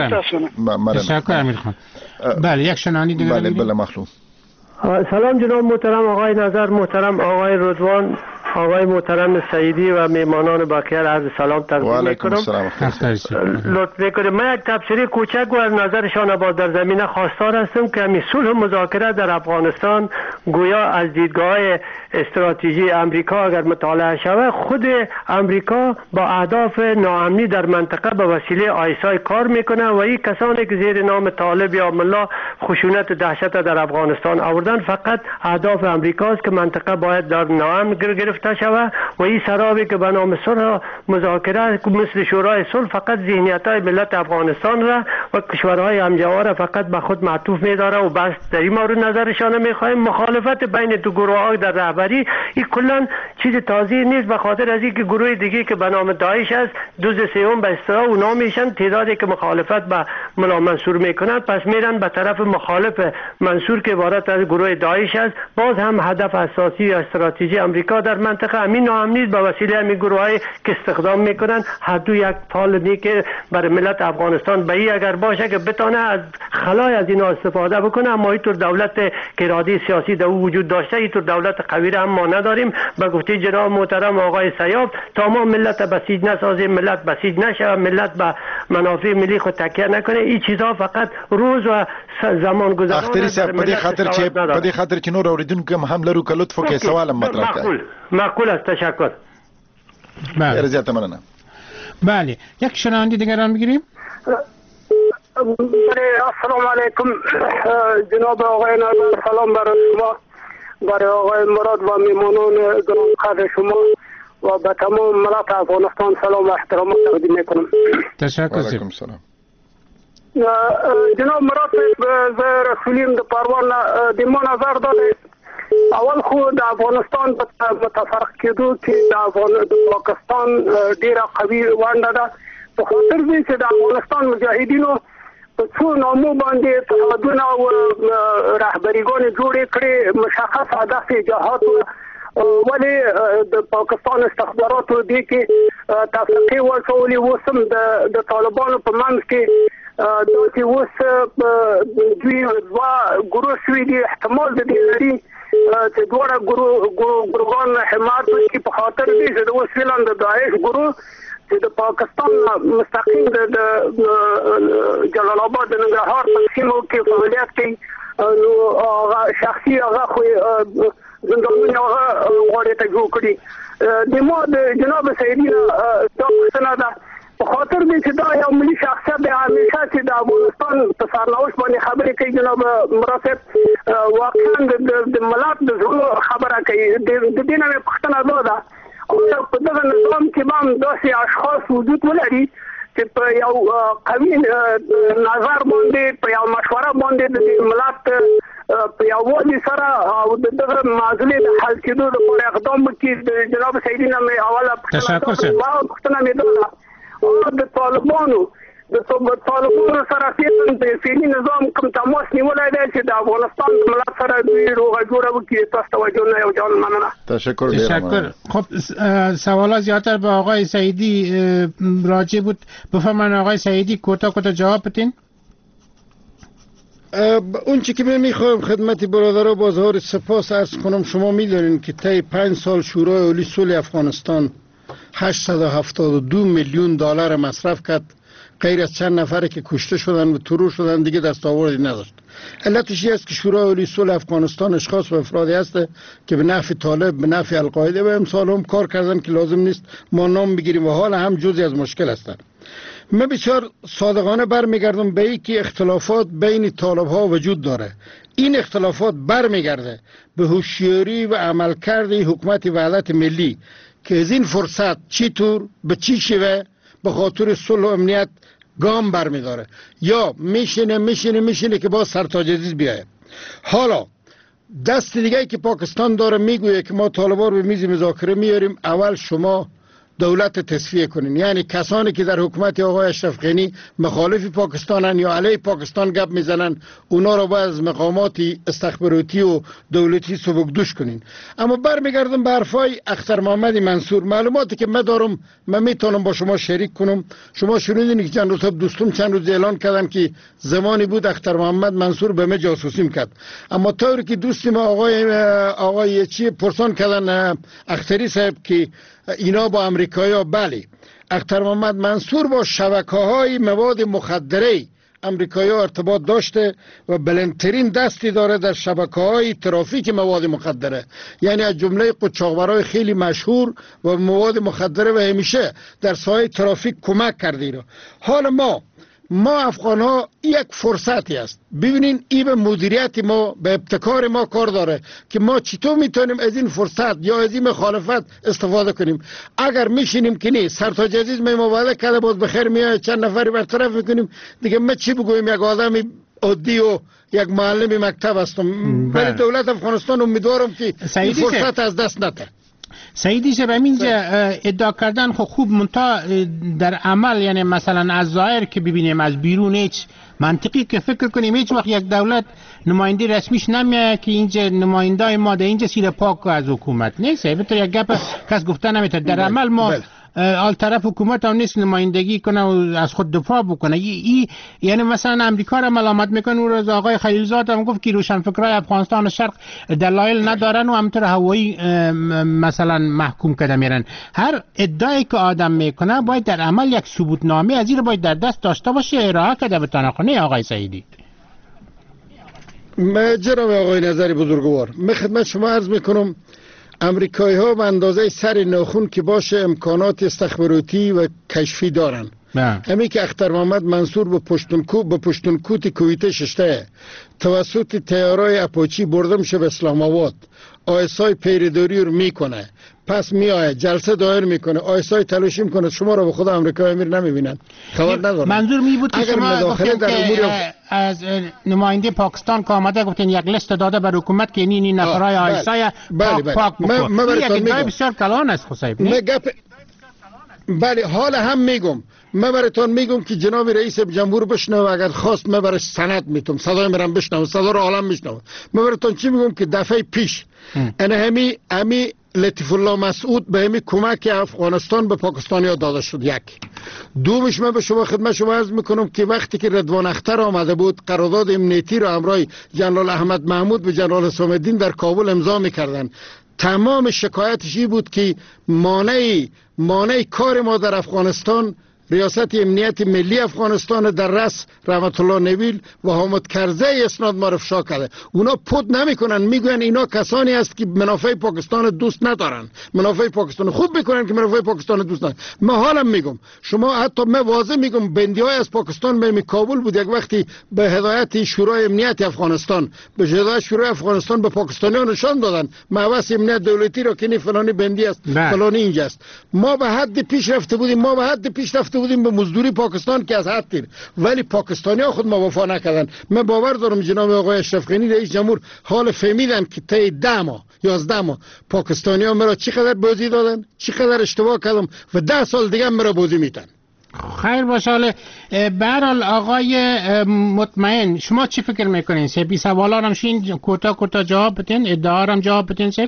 تشکر امیر خان. بله یک شنانی دیگه. بله بله مخلوق. سلام جناب محترم آقای نظر، محترم آقای رضوان، آقای محترم سعیدی و میمانان بقیه عرض سلام تقدیم میکنم. لطف میکنم من یک تبصره کوچک و از نظرشان باز در زمینه خواستار هستم که همین صلح مذاکره در افغانستان گویا از دیدگاه استراتژی امریکا اگر مطالعه شود، خود امریکا با اهداف ناامنی در منطقه به وسیله آیسای کار میکنه و این کسانی که زیر نام طالب یا ملا خشونت دهشت در افغانستان آوردن فقط اهداف امریکاست که منطقه باید در ناامن گرفته شود و این سرابی که به نام صلح مذاکره مثل شورای صلح فقط ذهنیت‌های ملت افغانستان را و کشورهای همجوار را فقط به خود معطوف می‌داره و بس. در این مورد نظرشان می‌خوایم. مخالفت بین دو گروه‌ها در رهبری این کلا چیز تازه نیست، به خاطر از اینکه گروه دیگه که به نام داعش است دوز سوم به اصطلاح اونا میشن، تعدادی که مخالفت به ملا منصور میکنن پس میرن به طرف مخالف منصور که عبارت از گروه داعش است. باز هم هدف اساسی یا استراتژی امریکا در منطقه امین ناامنی به وسیله همین گروهایی که استخدام میکنن هر دو یک پال که برای ملت افغانستان به این اگر باشه که بتونه از خلای از اینا استفاده بکنه. اما اینطور دولت که اراده سیاسی در وجود داشته اینطور دولت قوی را هم ما نداریم. به گفته جناب محترم آقای سیاف تا ما ملت بسیج نسازیم، ملت بسیج نشه، ملت به منافع ملی خود تکیه نکنه، این چیزها فقط روز و زمان گذران اختری صاحب په دې خاطر چې په دې خاطر چې نور اوریدونکو هم لرو که لطف وکړئ سوالم مطرح کړئ. معقول معقول است. تشکر. بله زیاده مننه. بله یک شنونده دیگر هم بگیریم. السلام علیکم جناب آقای نظر، سلام برای شما، برای آقای مراد و میمانان گرانقدر شما و به تمام ملت افغانستان سلام و احترام تقدیم میکنم. تشکر. علیکم سلام. جناب مراد ز رسولیم د پروان د ما نظر داده اول خو د افغانستان په متفرق کېدو کې د افغان د پاکستان ډیره قوي ونډه ده، په خاطر دې چې د افغانستان مجاهدینو په څو نامو باندې تهادونه او رهبریګان جوړې کړې، مشخص هدف یې جهاد و. ولی د پاکستان استخباراتو دې کې تفریقې ورکولې، اوس هم د طالبانو په منځ کې داسې اوس دوی دوه ګروه شوي دي. احتمال د دې لري چې دواړه ګروهان حمایت وکړي په خاطر دې چې د اوس فعلا د داعش ګروه چې د پاکستان مستقیم د جلال آباد د ننګرهار په سیمو کې فعالیت کوي، نو هغه شخصي هغه خو زندانونه هغه غواړي ته جوړ کړي. د ما د جناب سیدي دا پوښتنه ده په خاطر دې چې دا یو ملي شخصیت دی، همیشه چې د افغانستان په سرنوشت باندې خبرې کوي جناب مراد صاحب، واقعا د ملت د زړه خبره کوي. د دې نه پوښتنه دا ده په دغه نظام کې هم داسې اشخاص وجود ولري چې په یو قوي نظر باندې په یو مشوره باندې د ملت په یووالي سره او د دغه معضلې د حل کېدو لپاره اقدام وکړي. د جناب سیدي نه مې اوله پوښتنه مې دا ده د طالبانو د طالبانو سره فعلا د فعلي نظام کوم تماس نیولی دی چې د افغانستان د ملت سره دوی روغه جوړه وکړي. تاسو توجه نه یو جان مننه. تشکر. تشکر. خب سوالات زیادتر به آقای سعیدی راجع بود، بفرمایید آقای سعیدی کوتاه کوتاه جواب بدین. اون چی که من میخوایم خدمت برادرها بازار سپاس عرض کنم، شما میدونین که طی پنج سال شورای عالی صلح افغانستان هشتصد و هفتاد و دو میلیون دلار مصرف کرد، غیر از چند نفره که کشته شدن و ترور شدن دیگه دستاوردی نداشت. علتش این است که شورای عالی صلح افغانستان اشخاص و افرادی است که به نفع طالب، به نفع القاعده و امثال هم کار کردن که لازم نیست ما نام بگیریم و حال هم جزئی از مشکل هستند. من بسیار صادقانه برمیگردم به این که اختلافات بین طالب ها وجود داره. این اختلافات برمیگرده به هوشیاری و عملکرد حکومت وحدت ملی که از این فرصت چی طور به چی شوه به خاطر صلح و امنیت گام برمیداره، یا میشینه میشینه میشینه که با سرتاج عزیز بیایه. حالا دست دیگه که پاکستان داره میگویه که ما طالبان رو به میز مذاکره میاریم، اول شما دولت تصفیه کنین، یعنی کسانی که در حکومت آقای اشرف غنی مخالف پاکستانن یا علیه پاکستان گپ میزنن، اونا رو باید از مقامات استخباراتی و دولتی سبکدوش کنین. اما برمیگردم به حرفای اختر محمد منصور. معلوماتی که من دارم من میتونم با شما شریک کنم. شما شنیدین که چند روز دوستم چند روز اعلان کردن که زمانی بود اختر محمد منصور به من جاسوسی میکرد، اما طوری که دوستی ما آقای آقای چی پرسان کردن اختری صاحب که اینا با امریکایی، بله، اختر محمد منصور با شبکه های مواد مخدره امریکایی ارتباط داشته و بلندترین دستی داره در شبکه های ترافیک مواد مخدره، یعنی از جمله قاچاقبرای خیلی مشهور و مواد مخدره و همیشه در ساحه ترافیک کمک کرده. حالا ما ما افغان ها یک فرصتی است. ببینین این به مدیریت ما، به ابتکار ما کار داره که ما چطور میتونیم از این فرصت یا از این مخالفت استفاده کنیم. اگر میشینیم که نه سرتاج عزیز می مواله کرده باز بخیر میاد چند نفری برطرف میکنیم دیگه، ما چی بگویم؟ یک آدم عادی و یک معلم مکتب هستم. ولی دولت افغانستان امیدوارم که این فرصت از دست نده. سعیدی شب اینجا ادعا کردن خب خوب منتها در عمل، یعنی مثلا از ظاهر که ببینیم از بیرون هیچ منطقی که فکر کنیم هیچ وقت یک دولت نماینده رسمیش نمیاد که اینجا نماینده ما ده اینجا سیر پاک از حکومت نیست. البته یک گپ کس گفته نمیتونه. در عمل ما آل طرف حکومت هم نیست نمایندگی کنه و از خود دفاع بکنه. ای یعنی مثلا امریکا را ملامت میکنه. اون روز آقای خلیلزاد هم گفت که روشنفکرای افغانستان و شرق دلایل ندارن و همینطور هوایی مثلا محکوم کرده میرن. هر ادعایی که آدم میکنه باید در عمل یک ثبوتنامه از این باید در دست داشته باشه، ارائه کرده به تنخانه آقای سعیدی. جناب آقای نظری بزرگوار، من خدمت شما عرض میکنم امریکایی ها به اندازه سر ناخون که باشه امکانات استخباراتی و کشفی دارن. همین که اختر محمد منصور به پشتونکو به پشتونکوت کویته ششته توسط تیارای اپاچی برده میشه به اسلام آباد، آیسای پیرداری رو میکنه، پس میآید جلسه دایر میکنه، آیسای تلاشی میکنه شما رو به خود امریکا امیر نمیبینن، خبر ندارن. منظور می بود که شما گفتین که از نماینده پاکستان که آمده گفتین یک لیست داده بر حکومت که این این نفرای آیسای پاک پاک بکن. این یک ادعای بسیار کلان است خصیب. بله حال هم میگم من براتون میگم که جناب رئیس جمهور بشنوه اگر خواست من برش سند میتونم صدای مرم بشنوه صدا رو عالم میشنوه. من براتون چی میگم که دفعه پیش انا همی همی لطیف الله مسعود به همی کمک افغانستان به پاکستانی ها داده شد. یک دومش من به شما خدمت شما عرض میکنم که وقتی که رضوان اختر آمده بود قرارداد امنیتی رو همراه جنرال احمد محمود و جنرال حسام الدین در کابل امضا میکردن، تمام شکایتش این بود که مانع مانع کار ما در افغانستان ریاست امنیت ملی افغانستان در رأس رحمت الله نویل و حامد کرزی اسناد ما رو افشا کرده. اونا پود نمیکنن، میگن اینا کسانی است که منافع پاکستان دوست ندارن، منافع پاکستان خوب میکنن که منافع پاکستان دوست ندارن. من حالم میگم شما حتی من واضح میگم بندیای از پاکستان به کابل بود یک وقتی به هدایت شورای امنیت افغانستان به هدایت شورای افغانستان به پاکستانیان نشان دادن مبحث امنیت دولتی رو که این فلانی بندی است فلانی اینجاست. ما به حد پیش رفته بودیم ما به حد پیش رفته بودیم به مزدوری پاکستان که از حد تیر، ولی پاکستانی ها خود ما وفا نکردن. من باور دارم جناب آقای اشرف غنی رئیس جمهور حال فهمیدن که طی ده ماه یازده ماه پاکستانی ها مرا چقدر بازی دادن، چقدر اشتباه کردم و ده سال دیگه مرا بازی میتن. خیر باشه. به هر حال آقای مطمئن شما چی فکر میکنین؟ سپی سوالا هم شین کوتاه کوتاه جواب بدین، ادعا هم جواب بدین. سپ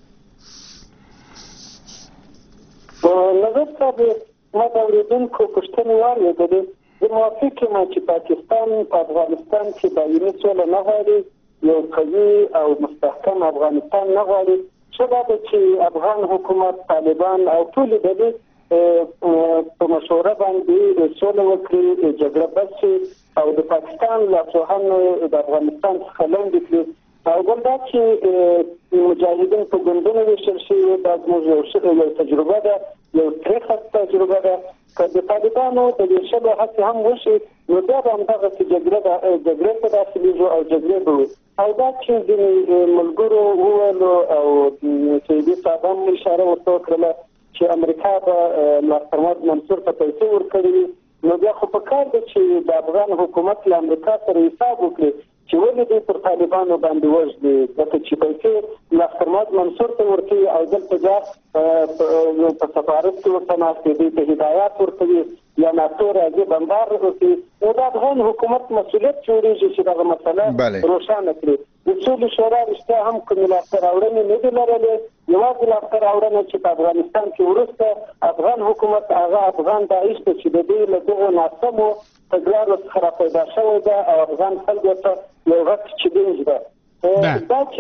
نظر صاحب ما د اوریدونکو پوښتنې واورېدلې. زه موافق یم چې پاکستان په افغانستان کې دایمي سوله نه غواړي، یو قوي او مستحکم افغانستان نه غواړي. ښه دا ده چې افغان حکومت، طالبان او ټولې ډلې په مشوره باندې سوله وکړي، جګړه بس شي او د پاکستان لاسوهنې د افغانستان څخه لنډې کړي. او بل دا چې مجاهدین په ګوندونو ویشل شوي، دا زموږ یو تجربه ده، یو تریخه تجربه ده. که د طالبانو د ویشلو هڅې هم وشي نو بیا به همدغسې جګړې ته داخلېږو او جګړې به وي. او دا چې ځینې ملګرو وویلو او سیدي صاحب هم اشاره ورته وکړله چې امریکا به ناصرمحمد منصور ته پیسې ورکړي وي، نو بیا خو پکار ده چې د افغان حکومت له امریکا سره حساب وکړي چې ولې دوی پر طالبانو باندې وژني، ځکه چې پیسې ناصرمحمد منصور ته ورکوي او دلته بیا په سفارت کې ورته ناست دی، دوی ته هدایات ورکوي یا ناټو راځي بمبار وکړي. نو د افغان حکومت مسؤلیت جوړېږي چې دغه مسله روښانه کړي. د سولې شورا رښتیا هم کومې لاسته راوړنې نه دي لرلې، یوازې لاسته راوړنه چې په افغانستان کې وروسته افغان حکومت هغه افغان داعش ته چې د دوی له دغو ناسمو تګلارو څخه را پیدا شوی ده او افغان خلکو ته یو غټ چلنج ده. دا چې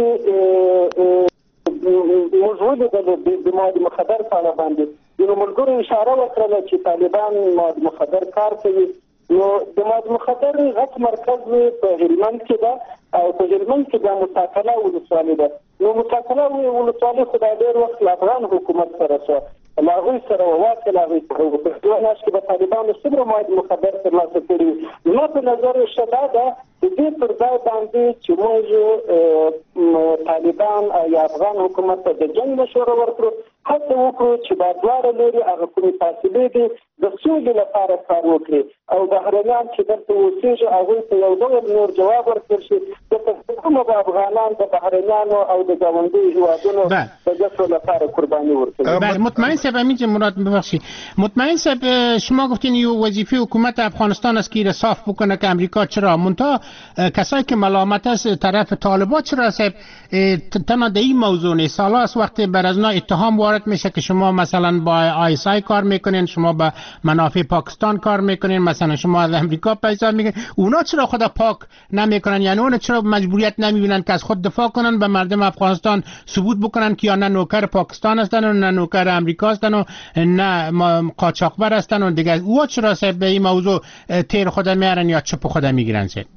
موږ ولیدل د مواد مخدر په اړه باندې ځینو ملګرو اشاره وکړله چې طالبان مواد مخدر کار کوي. نو د مواد مخدر غټ مرکز په هلمند کې ده او په هلمند کې د متاکله ولسوالۍ ده. نو متاکله ولسوالۍ خو دا ډېر وخت له افغان حکومت سره شوه، له هغوی سره وواکه له هغوی سره وکړه. په دې میاشت کې به طالبانو څومره مواد مخدر ترلاسه کړي وي. زما په نظر ښه دا ده د دې پر ځای باندې چې موږ طالبان او یا افغان حکومت ته د جنګ مشوره ورکړو، هڅه وکړو چې دا دواړه لوري هغه کومې فاصلې دي د سولې لپاره کار وکړي او بهرنیان چې دلته اوسېږي هغوی ته یو ډول نور جواب ورکړل شي، ځکه کومه به افغانان د بهرنیانو او د ګاونډیو هېوادونو د ګټو لپاره قرباني ورکوي. بله مطمئن صاحب همین مراد ببخشید مطمئن صاحب شما گفتین یه وظیفه حکومت افغانستان است که را صاف بکنه که امریکا چرا منتها کسایی که ملامت است طرف طالبان چرا صاحب تنها در این موضوع نیست. سالا است وقتی بر از اتهام وارد میشه که شما مثلا با آی اس آی کار میکنین، شما با منافع پاکستان کار میکنین، مثلا شما از امریکا پیسه میگیرین، اونا چرا خدا پاک نمیکنن؟ یعنی اونا چرا مجبوریت نمیبینن که از خود دفاع کنن، به مردم افغانستان ثبوت بکنن که یا نه نوکر پاکستان هستن و نه نوکر امریکا هستن و نه قاچاقبر هستن و دیگه. او چرا صاحب به این موضوع تیر خود میارن یا چپ خود میگیرن؟ صاحب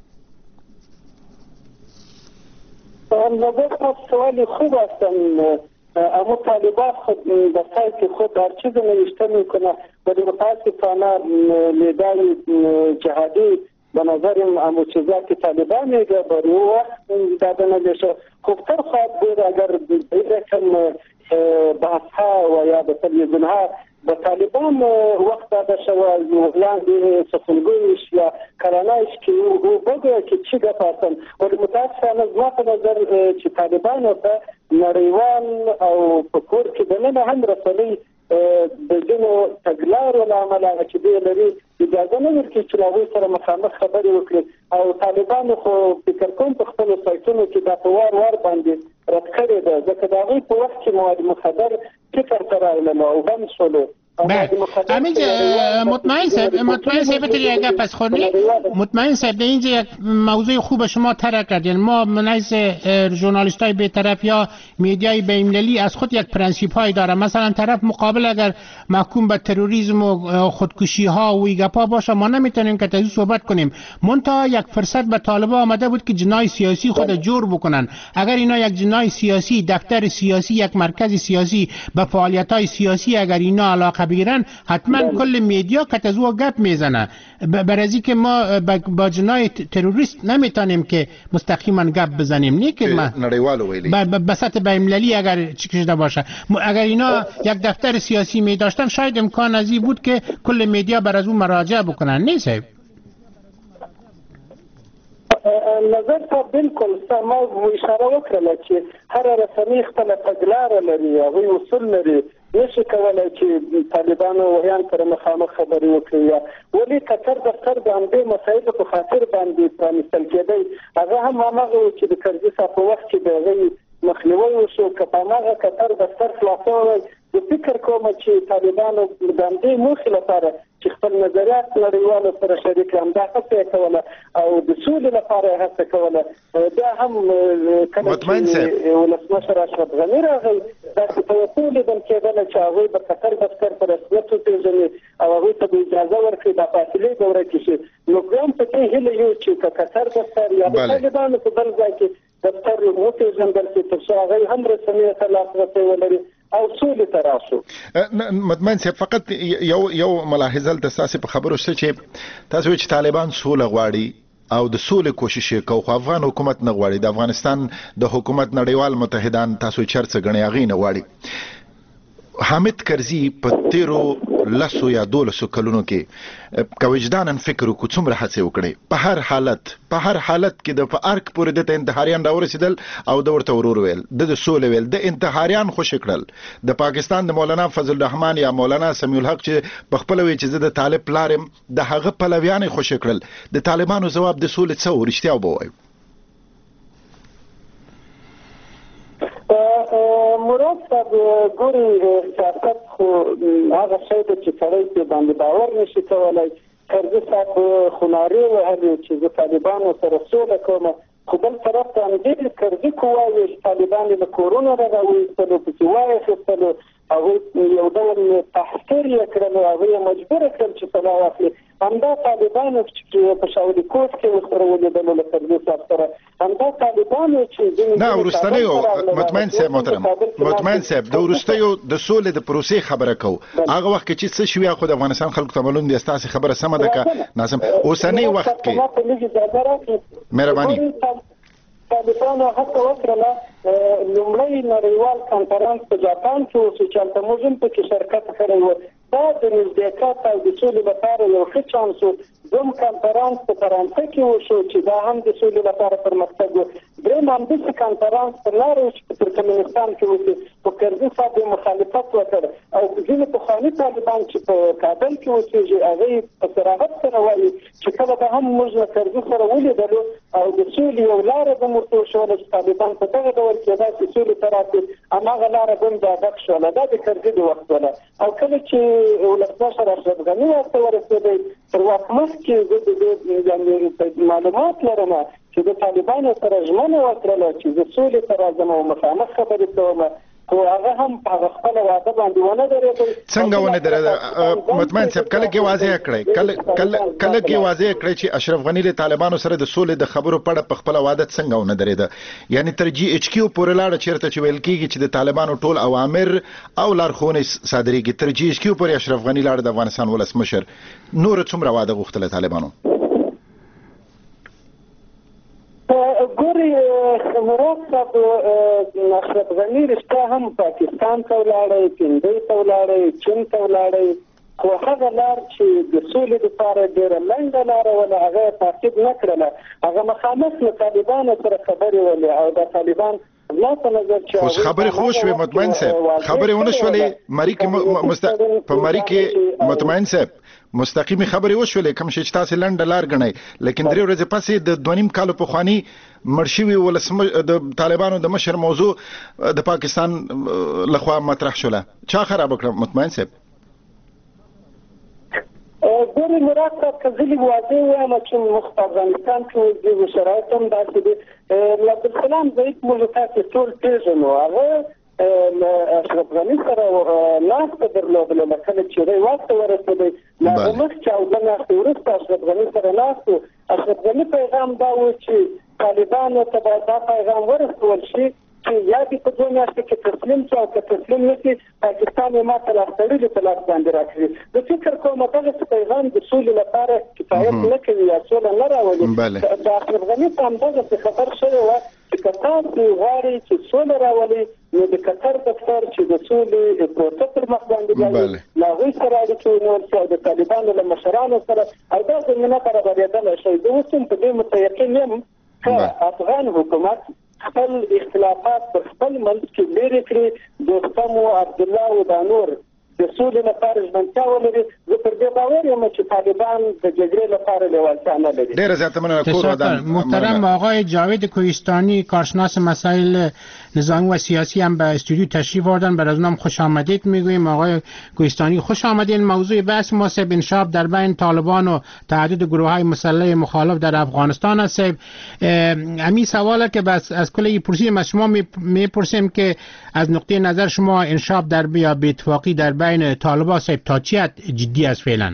نظر سوال خوب هستن. اما طالبان خود در سایت خود هر چیز نوشته میکنه ولی متاسفانه ندای جهادی به نظرم اما چیزا که طالبان میگه برای او وقت داده نمیشه. خوبتر خواهد بود اگر بیرکن بحث ها و یا به تلویزیون ها به طالبان وقت داده شود ویاند سخنگویش یا کلانایش که او بگه که چی گپ هستن. ولی متاسفانه زما په نظر چې طالبانو ته نړیوال او په کور کې دننه هم رسنۍ د ځینو تګلارو له امله هغه چې دوی لري اجازه نه ورکوي چې له هغوی سره مخامخ خبرې وکړي او طالبانو خو فکر کوم په خپلو سایټونو کې دا په وار وار باندې رد کړې ده ځکه د هغوی په وخت کې مواد مخدر فکر ته راغلل او بند شولو همین مطمئن صاحب مطمئن صاحب بتونی پس خونی مطمئن صاحب به اینجا یک موضوع خوب شما طرح کردین. ما منیز ژورنالیست های بی‌طرف یا میدیای بین‌المللی از خود یک پرنسیپ های داره. مثلا طرف مقابل اگر محکوم به تروریسم و خودکشی ها و ایگپا باشه ما نمیتونیم که تازه صحبت کنیم. منتها یک فرصت به طالبان آمده بود که جنای سیاسی خود جور بکنن. اگر اینا یک جنای سیاسی، دفتر سیاسی، یک مرکز سیاسی به فعالیت های سیاسی اگر اینا علاقه بگیرن حتما کل میدیا کتزو گپ میزنه. برای که ما با جنای تروریست نمیتونیم که مستقیما گپ بزنیم. نه که ما نړیوالو ویلي به سطح بین‌المللی اگر چیزی باشه اگر اینا یک دفتر سیاسی می داشتن شاید امکان ازی بود که کل میدیا بر از اون مراجعه بکنن. نه صاحب نظر ته بالکل سم اشاره وکړه چې هر رسنۍ خپل تګلاره لري او اصول لري. نشي کولای چې طالبانو ویان پر مخامخ خبرې وکړي ولی قطر دفتر باندې مسایل په خاطر باندې پرانیستل کېدی هغه هم هغه چې د کرزي صاحب په وخت کې د مخنیوي وشو که په هغه قطر دفتر خلاصول د فکر کوم چې طالبانو د دې موخې لپاره چې خپل نظریات نړیوالو سره شریک کړي دا هڅه کوله او د سولې لپاره هڅه کوله. دا هم کله چې ولسمشر اشرف غني راغی دا په ټول د کېدل چې هغه په قطر دفتر پر رسمیت وپیژني او هغه ته اجازه ورکړي د فاصلې دوره کې شي. نو ګرام په کې هله یو چې قطر دفتر یا طالبانو په بل ځای کې دفتر وپیژندل شي تر څو هغه هم رسمي خلاف ورته ولري او سولې ته راشو. مطمئن صاحب فقط یو یو ملاحظه د تاسو په خبرو سره چې تاسو چې طالبان سوله غواړي او د سولې کوشش کوي خو افغان حکومت نه غواړي. د افغانستان د حکومت نړیوال متحدان تاسو چرڅ غنی اغي نه غواړي. حامد کرزي په تیرو لسو یا دولسو کلونو کې کوجدانن فکر کو څومره هڅه وکړي په هر حالت په هر حالت کې د فارق پورې د انتحاریان راورسیدل او د ورته ورور ویل د سولې ویل د انتحاریان خوش کړل. د پاکستان د مولانا فضل الرحمن یا مولانا سمیع الحق چې په خپل وی چې زه د طالب لارم د هغه پلویان خوش کړل. د طالبانو جواب د سولې څو ورشتیا وبوي. مراد صاحب ګوري سیاست خو هغه شی ته چې سړی په باندې باور نشي کولای. کرزي صاحب خناري وهلي چې د طالبانو سره سوله کوم خو بل طرف ته هم کرزي کوایي چې طالبان له کورونو راوېستلو په کې وایي هغه یو ډول تحقیر یې کړل او هغه مجبور کړل چې سلا واخلي. همدا طالبانو چې په شاولي کوټ کې سره ولیدل له کرزي صاحب سره همدا طالبانو چې نه ورستنیو مطمئن صاحب محترم مطمئن صاحب د ورستیو د سولې د پروسې خبره کو هغه وخت کې چې څه شوی خو د افغانستان خلکو ته معلوم دي تاسو خبره سم ده که ناسم اوسنی وخت کې مهرباني طالبانو هڅه وکړه لومړی نړیوال کانفرنس په جاپان کې چې چلته موږ په کې شرکت کړی و. دا د نزدېکت او د سولې لپاره یو ښه چانس و. دوم کانفرنس په فرانسه کې وشو چې دا هم د سولې لپاره پرمختګ و. درېیم همداسې کانفرنس په لاره چې په ترکمنستان کې وشو په کرزي صاحب مخالفت وکړ او ځینې پخواني طالبان چې په کابل کې اوسېږي هغوی په صراحت سره وایي چې کله به هم موږ له کرزي سره ولیدلو او د سولې یو لاره به مو وښوله چې طالبان په دغه ډول کېدای شي سولې ته راسي هماغه لاره به هم د هدف شوله. دا د کرزي د وخت وله او کله چې ولسمشر اشرف غني ورته ورسېدی تر واک مخکې زه د دې معلومات لرم چې د طالبانو سره ژمنه وکړله چې زه سولې ته راځم او مخامخ خبرې کوم خو هغه هم په خپل وعده باندې ونه درېدل. څنګه ونه درېدل مطمئن صاحب کله کې واضح کړی کله کله کله کې واضح کړی چې اشرف غني له طالبانو سره د سولې د خبرو په اړه په خپل وعده څنګه ونه درېده یعنی تر جی ایچ کیو پورې لاړه چیرته چې ویل کیږي چې د طالبانو ټول اوامر او لارښوونې صادرېږي تر جی ایچ کیو پورې اشرف غني لاړه د افغانستان ولسمشر نور څومره وعده غوښتله طالبانو. ګوري مراد صاحب اشرف غني رښتیا هم پاکستان ته ولاړی هندۍ ته ولاړی چین ته ولاړی خو هغه لار چې د سولې لپاره ډېره لنډه لاره وله هغه تعقیب نه کړله. هغه مخامخ له طالبانو سره خبرې ولې او د طالبان زما په نظر چې اوس خبرې خو شوې مطمئن صاحب خبرې ونه شولې مری کې مست په مری کې مطمئن صاحب مستقیمي خبرې وشولې کوم چې تاسو لنډ لار غنئ لیکن درې ورځې پسې د دوه نیم کال په خواني مرشوي ولسم د طالبانو د مشر موضوع د پاکستان لخوا مطرح شوله چا خراب کړ مطمئن صاحب ګورې مراد صاحب که زه لږ واضح وایم چې موږ په افغانستان کې دغه شرایط هم داسې دي عبدالسلام ضعیف موږ تاسې ټول پېژنو هغه اشرف غني سره ناسته درلودله کله چې دی واک ته ورسېدی له هغه مخکې او دوه میاشتې وروسته اشرف غني سره ناست و اشرف غني پیغام دا و چې طالبانو ته باید دا پیغام ورسول شي چې یا دې په دوه میاشتې کې تسلیم شي او که تسلیم نه شي پاکستان یې ماته لاس تړلي په لاس باندې راکړي زه فکر کوم دغسې پیغام د سولې لپاره کفایت نه کوي یا سوله نه راولي د اشرف غني ته همدغسې خبر شوی وه چې که تاسو غواړئ چې سوله راولي نو د قطر دفتر چې د سولې پروسه پر مخ باندې بیایي له هغوی سره اړیکې ونیول شي او د طالبانو له مشرانو سره او دا زمینه برابرېدلی شي زه اوس هم په دې متیقن یم که افغان حکومت خپل اختلافات پر خپل منځ کې لرې کړي دوستم و عبدالله و دا نور د سولې لپاره ژمنتیا ولري زه پر دې باور یم چې طالبان د جګړې لپاره لېوالتیا نه لري ډېره زیاته مننه کور ودان محترم آقای جاوید کوهستانی کارشناس مسائل نظامی و سیاسی هم به استودیو تشریف آوردن برای اونم خوش آمدید میگوییم آقای کوهستانی خوش آمدید موضوع بحث ما سب انشاب در بین طالبان و تعدد گروه های مسلح مخالف در افغانستان است همین سواله که بس از کل پرسیم از شما میپرسیم که از نقطه نظر شما انشاب در بیا به اتفاقی در بین طالبان سب تا چی جدی است فعلا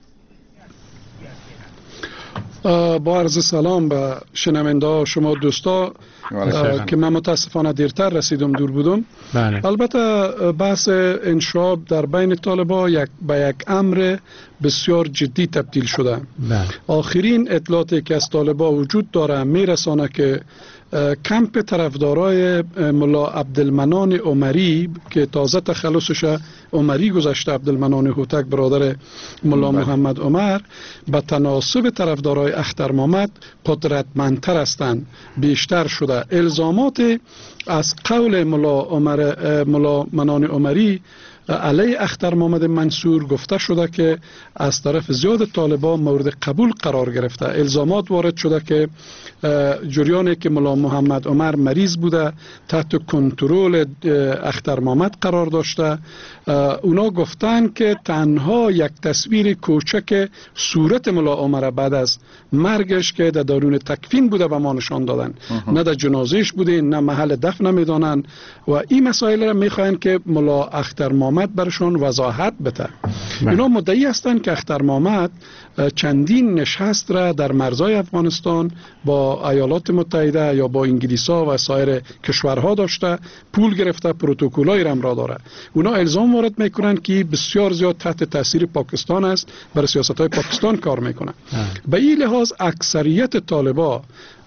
با عرض سلام به شنونده شما دوستا که من متاسفانه دیرتر رسیدم دور بودم بله. البته بحث انشاب در بین طالبان یک به یک امر بسیار جدی تبدیل شده بله. آخرین اطلاعاتی که از طالبان وجود داره میرسانه که کمپ طرفدارای ملا عبدالمنان عمری که تازه تخلصش عمری گذشته عبدالمنان هوتک برادر ملا محمد عمر به تناسب طرفدارای اختر محمد قدرتمندتر هستند بیشتر شده الزامات از قول ملا عمر ملا منان عمری علی اختر محمد منصور گفته شده که از طرف زیاد طالبان مورد قبول قرار گرفته الزامات وارد شده که جریانی که ملا محمد عمر مریض بوده تحت کنترل اختر محمد قرار داشته اونا گفتن که تنها یک تصویر کوچک صورت ملا عمر بعد از مرگش که در دارون تکفین بوده به ما نشان دادن نه در جنازهش بوده نه محل دفن میدانن و این مسائل را میخواین که ملا اختر محمد برشان وضاحت بده اینا مدعی هستند که اختر محمد چندین نشست را در مرزهای افغانستان با ایالات متحده یا با انگلیس ها و سایر کشورها داشته پول گرفته پروتکل‌های را را داره اونا الزام وارد میکنن که بسیار زیاد تحت تاثیر پاکستان است برای سیاست‌های پاکستان کار میکنه به این لحاظ اکثریت طالبان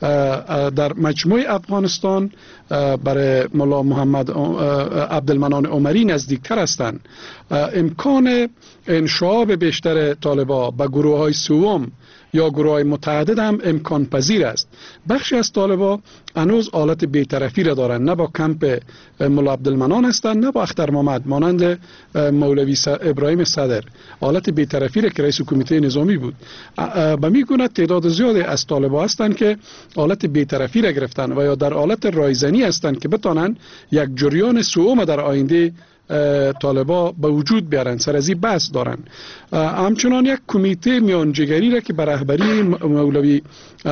در مجموع افغانستان برای ملا محمد عبدالمنان عمری نزدیکتر هستند امکان انشعاب بیشتر طالبان به گروه های سوم یا گروه های متعدد هم امکان پذیر است بخشی از طالبان هنوز حالت بی‌طرفی را دارند نه با کمپ ملا عبدالمنان هستند نه با اختر محمد مانند مولوی ابراهیم صدر حالت بی‌طرفی را که رئیس کمیته نظامی بود به میگونه تعداد زیادی از طالبان هستند که حالت بی‌طرفی را گرفتن و یا در حالت رایزنی هستند که بتانند یک جریان سوم در آینده طالبا به وجود بیارن سر از این بحث دارن همچنان یک کمیته میانجیگری را که بر رهبری مولوی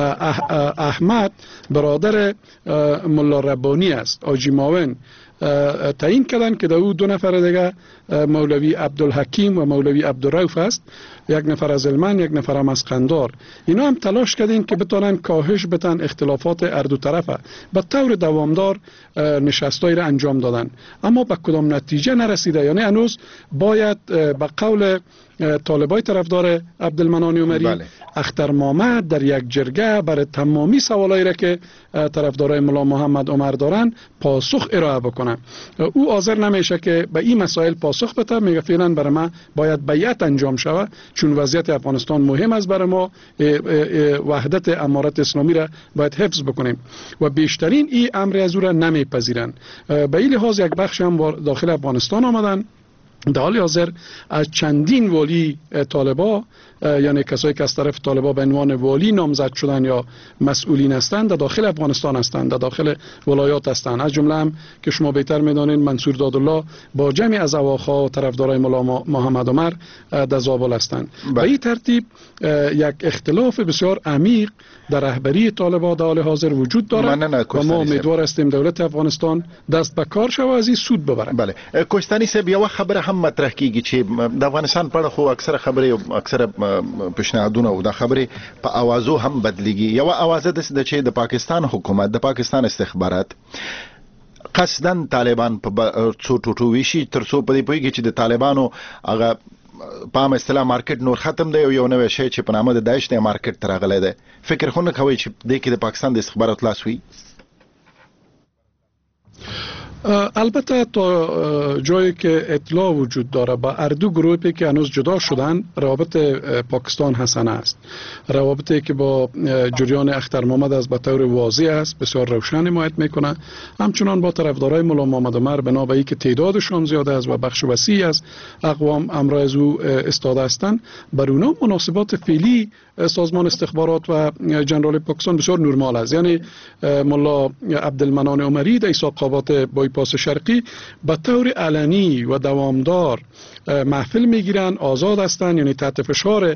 احمد برادر ملا ربانی است آجی ماون تعیین کردن که دو دو نفر دیگه مولوی عبدالحکیم و مولوی عبدالرؤف است یک نفر از علمان یک نفر هم از قندار اینا هم تلاش کردین که بتونن کاهش بتن اختلافات هر دو طرفه به طور دوامدار نشستایی را انجام دادن اما به کدام نتیجه نرسیده یعنی هنوز باید به قول طالبای طرفدار عبدالمنان عمری بله. اختر محمد در یک جرگه برای تمامی سوالایی را که طرفدارای ملا محمد عمر دارن پاسخ ارائه بکنه. او حاضر نمیشه که به این مسائل پاسخ بده، میگه فعلا برای ما باید بیعت انجام شود چون وضعیت افغانستان مهم است برای ما، وحدت امارت اسلامی را باید حفظ بکنیم و بیشترین این امر از او را نمیپذیرند. به این لحاظ یک بخش هم داخل افغانستان آمدن. در حال حاضر از چندین والی طالبا، یعنی کسایی که از طرف طالبا به عنوان والی نامزد شدن یا مسئولین هستند در داخل افغانستان هستند، در داخل ولایات هستند. از جمله هم که شما بهتر میدانید منصور دادالله با جمعی از اواخا و طرفدارای مولا محمد عمر در زابل هستند. به این ترتیب یک اختلاف بسیار عمیق در رهبری طالبا در حال حاضر وجود دارد و ما امیدوار هستیم دولت افغانستان دست به کار شود از این سود ببرد. بله کوهستانی صاحب یو خبره هم مطرح کیږي چې د افغانستان په اړه خو اکثره خبرې اکثره پیشنهادونه او د خبرې په اوازو هم بدلیږي. یو اوازه د چې د پاکستان حکومت د پاکستان استخبارات قصدن طالبان په څو ټوټو ویشي تر څو په دې پوهیږي چې د طالبانو هغه پام اصطلاح مارکیټ نور ختم دی او یو نوې شی چې په نامه د داعش نه مارکیټ ترغلی دی. فکر خو نه کوي چې د کې د پاکستان د استخبارات لاس وي؟ البته تا جایی که اطلاع وجود داره با اردو گروهی که هنوز جدا شدن روابط پاکستان حسنه است. روابطی که با جریان اختر محمد از به طور واضح است، بسیار روشن حمایت میکنه. همچنان با طرفدارای مولا محمد عمر بنا به اینکه تعدادشان زیاده است و بخش وسیعی از اقوام امرای از او استاده هستند، بر اونا مناسبات فعلی سازمان استخبارات و جنرال پاکستان بسیار نرمال است. یعنی مولا عبدالمنان عمری در اسحاق‌آباد بایپاس شرقی به طور علنی و دوامدار محفل میگیرن، آزاد هستند، یعنی تحت فشار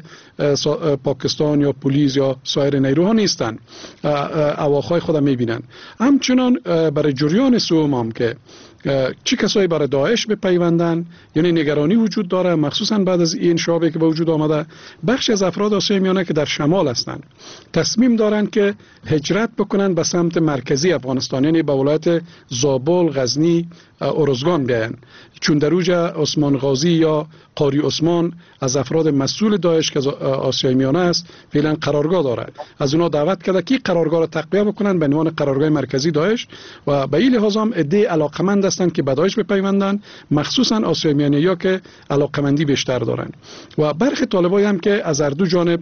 پاکستان یا پلیس یا سایر نیروها نیستند، اواخای خود میبینن. همچنان برای جریان سوم هم که چی کسایی برای داعش بپیوندن، یعنی نگرانی وجود داره، مخصوصا بعد از این انشابی که به وجود آمده. بخش از افراد آسیای میانه که در شمال هستند تصمیم دارند که هجرت بکنن به سمت مرکزی افغانستان، یعنی به ولایت زابل، غزنی، ارزگان بیاین، چون در اوجه عثمان غازی یا قاری عثمان از افراد مسئول داعش که آسیای میانه است فعلا قرارگاه داره. از اونا دعوت کرده که قرارگاه را تقویه بکنن به عنوان قرارگاه مرکزی داعش و به این لحاظ هم عده علاقمند هستند که به داعش بپیوندن، مخصوصا آسیای میانه یا که علاقمندی بیشتر دارن. و برخی طالبای هم که از هر دو جانب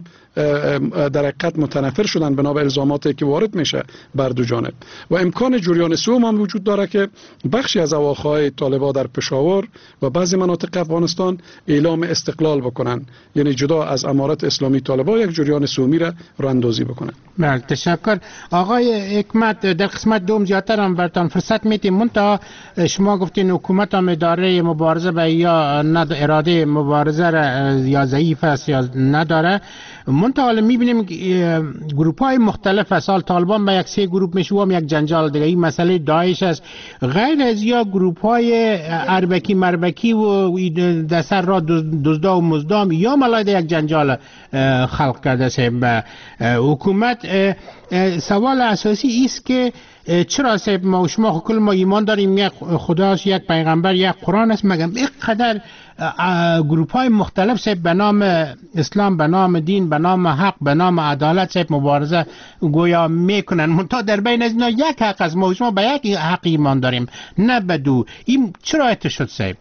در حقیقت متنفر شدن بنا به الزاماتی که وارد میشه بر دو جانب و امکان جریان سوم هم وجود داره که بخشی از اواخای طالبا در پشاور و بعضی مناطق افغانستان اعلام استقلال بکنن، یعنی جدا از امارت اسلامی طالبا یک جریان سومی را راندازی بکنن. بله تشکر. آقای حکمت در قسمت دوم زیادتر هم براتون فرصت میتیم. منتها شما گفتین حکومت هم اداره مبارزه به یا ند اراده مبارزه را یا ضعیف است یا نداره. منتها حالا میبینیم گروپ های مختلف اصال طالبان به یک سه گروپ میشه و هم یک جنجال دیگه. این مسئله داعش است، غیر از یا گروپ های اربکی مربکی و دسر را دزدا و مزدام یا ملاید یک جنجال خلق کرده سه حکومت. سوال اساسی است که چرا سب ما و شما کل ما ایمان داریم یک خداست، یک پیغمبر، یک قرآن است، مگم اینقدر گروپ های مختلف سب به نام اسلام، به نام دین، به نام حق، به نام عدالت سب مبارزه گویا میکنن، منتها در بین از اینا یک حق است، ما و شما به یک حق ایمان داریم نه به دو. این چرا ات شد سب؟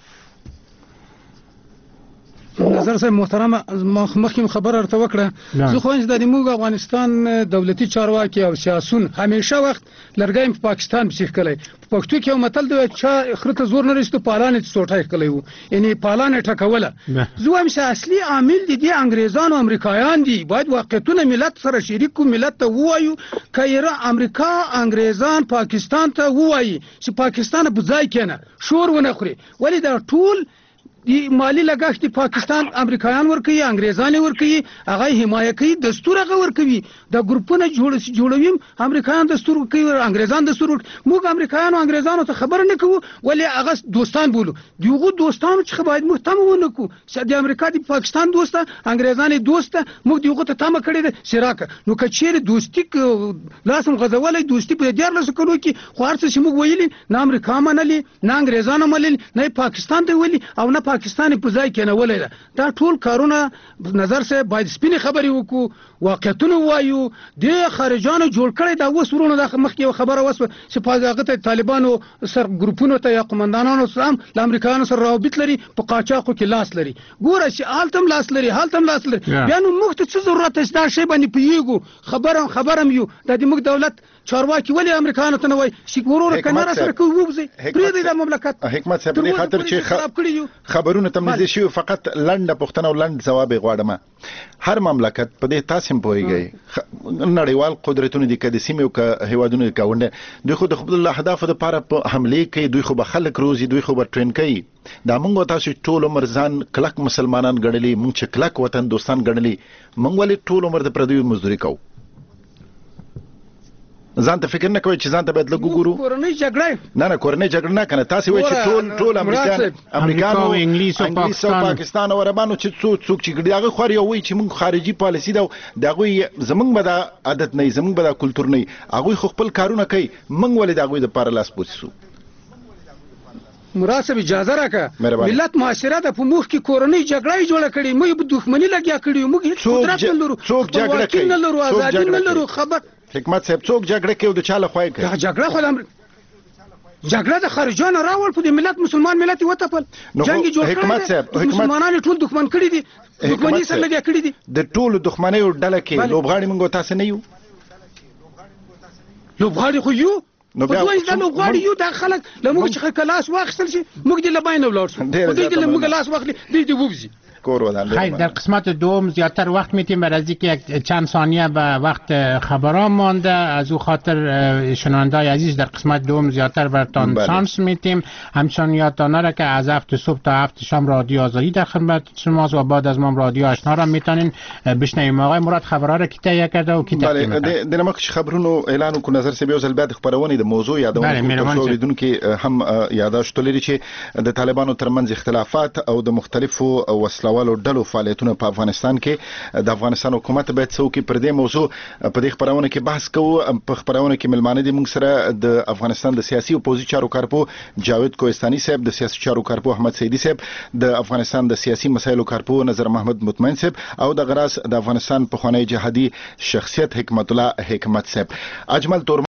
نظر صاحب محترم، ما مخکې خبر ارته وکړه. زه خو د موږ افغانستان دولتي چارواکي او سیاسون همیشه وخت لرګایم په پاکستان پسې کړی. په پښتو کې یو متل دی چې خرته زور نه رسېدو پالانې څوټای کړی وو، یعنی پالانې ټکوله. زه وایم چې اصلي عامل دي دي انګریزان او امریکایان دي. باید واقعیتونه ملت سره شریک کو، ملت ته ووایو که امریکا انګریزان پاکستان ته ووایي چې پاکستان په ځای کېنه شور ونه خوري. ولی دا ټول دی مالی لګښت دی پاکستان امریکایان ورکوي، انګریزان ورکوي، هغه حمایه کوي، دستور هغه ورکوي. دا ګروپونه جوړ جوړوي، امریکایان دستور کوي، انګریزان دستور ورکوي. موږ امریکایان او انګریزانو ته خبر نه کوو، ولی هغه دوستان بولو. دیغه دوستانو چې باید موږ تم ونه کو. د امریکا دی پاکستان دوسته، انګریزان دوسته، موږ دیغه ته تم کړی دی شراکه. نو کچېره دوستی لاسم غزولای دوستی په دیار لاسو کولو کې خو هرڅه چې موږ ویلي نه امریکا منلي، نه انګریزانو منلي، نه پاکستان ته ویلي او نه پاکستان په ځای کې نه ولې دا ټول کارونه نظر سه باید سپینې خبرې وکړو واقعیتونه وایو د خارجانو جوړ کړي دا اوس ورونو د مخکې خبره وسوه چې په هغه ته طالبانو سر ګروپونو ته یا قومندانانو سره هم د امریکایانو سره روابط لري په قاچاقو کې لاس لري ګوره چې حالتم لاس لري حالتم لاس لري بیا نو موږ ته څه ضرورت است دا شی باندې پیږو خبره خبرم یو د دې موږ دولت چارواکي ولی امریکایانو ته نه وای چې ورور کناره سره کوي وبزي پرې د مملکت حکمت صاحب دې خاطر چې خبرونه تمزي شي فقط لنډه پښتنه او لنډ جواب غواړم هر مملکت په دې تاسو پويږي نړیوال قدرتونه دي کده سیمه او که هیوادونه کاونده دوی خو د خپل الله اهداف لپاره په حمله کوي دوی خو به خلک روزي دوی خو به ټرین کوي دا موږ تاسو ټول عمر ځان کلک مسلمانان ګڼلي موږ چې کلک وطن دوستان ګڼلي موږ ولې ټول عمر د پردیو مزدوري کوو ځان ته فکر نه کوي چې ځان ته باید لګو ګورو کورنۍ جګړه نه نه کورنۍ جګړه نه کنه تاسو وایي چې ټول ټول امریکا امریکانو انګلیس او پاکستان او عربانو چې څوک څوک چې ګډي هغه خوري وایي چې موږ خارجي پالیسي دا دغه زمونږ به دا عادت نه زمونږ به دا کلچر نه هغه خپل کارونه کوي موږ ولې دغه د پاره لاس پوسو مراسب اجازه راکړه ملت معاشره د په مخ کې کورنۍ جګړه جوړه کړي موږ په دښمنۍ لګیا کړي موږ هیڅ قدرت نه لرو څوک جګړه کوي نه لرو ازادي نه لرو خبر حکمت صاحب څوک جګړه کوي د چاله خوای کوي دا جګړه خو د جګړه د خارجانو راول په ملت مسلمان ملت وتپل جنگ جوړ کړی حکمت صاحب مسلمانانو ټول دښمن کړی دي دښمنۍ سره لګیا کړی دي د ټول دښمنۍ او ډله کې لوبغاړي موږ تاسو نه یو لوبغاړي خو یو نو بیا د لوبغاړي یو د خلک لموږ چې کلاس واخیستل شي موږ د لباین ولاړ شو دوی د لموږ لاس واخلي دوی د وبزي خیر در قسمت دوم زیادتر وقت میتیم برای از اینکه چند ثانیه به وقت خبران مانده از او خاطر شنوندای عزیز در قسمت دوم زیادتر براتان شانس میتیم همچنان یادتان نره که از هفت صبح تا هفت شام رادیو آزادی در خدمت شماست و بعد از ما رادیو آشنا را میتونین بشنویم آقای مراد خبرها را کی تهیه کرده و کی تقدیم کرده د نمک خبرونو اعلان کو نظر سی بیوزل بعد خبرونه د موضوع یادونه کوم بدون کې هم یاداشت لري چې د طالبانو ترمنځ اختلافات او د مختلفو وسلو والو ډلو فعالیتونه په افغانستان کې د افغانستان حکومت باید څوک پر دې موضوع په دې خبرونه کې بحث کوو په خبرونه کې ملمانه دي موږ سره د افغانستان د سیاسي او پوزي چارو کارپو جاوید کوهستاني صاحب د سیاسي چارو کارپو احمد سیدی صاحب د افغانستان د سیاسي مسایلو کارپو نظر محمد مطمئن صاحب او د غراس د افغانستان په خانه جهادي شخصیت حکمت الله حکمت صاحب اجمل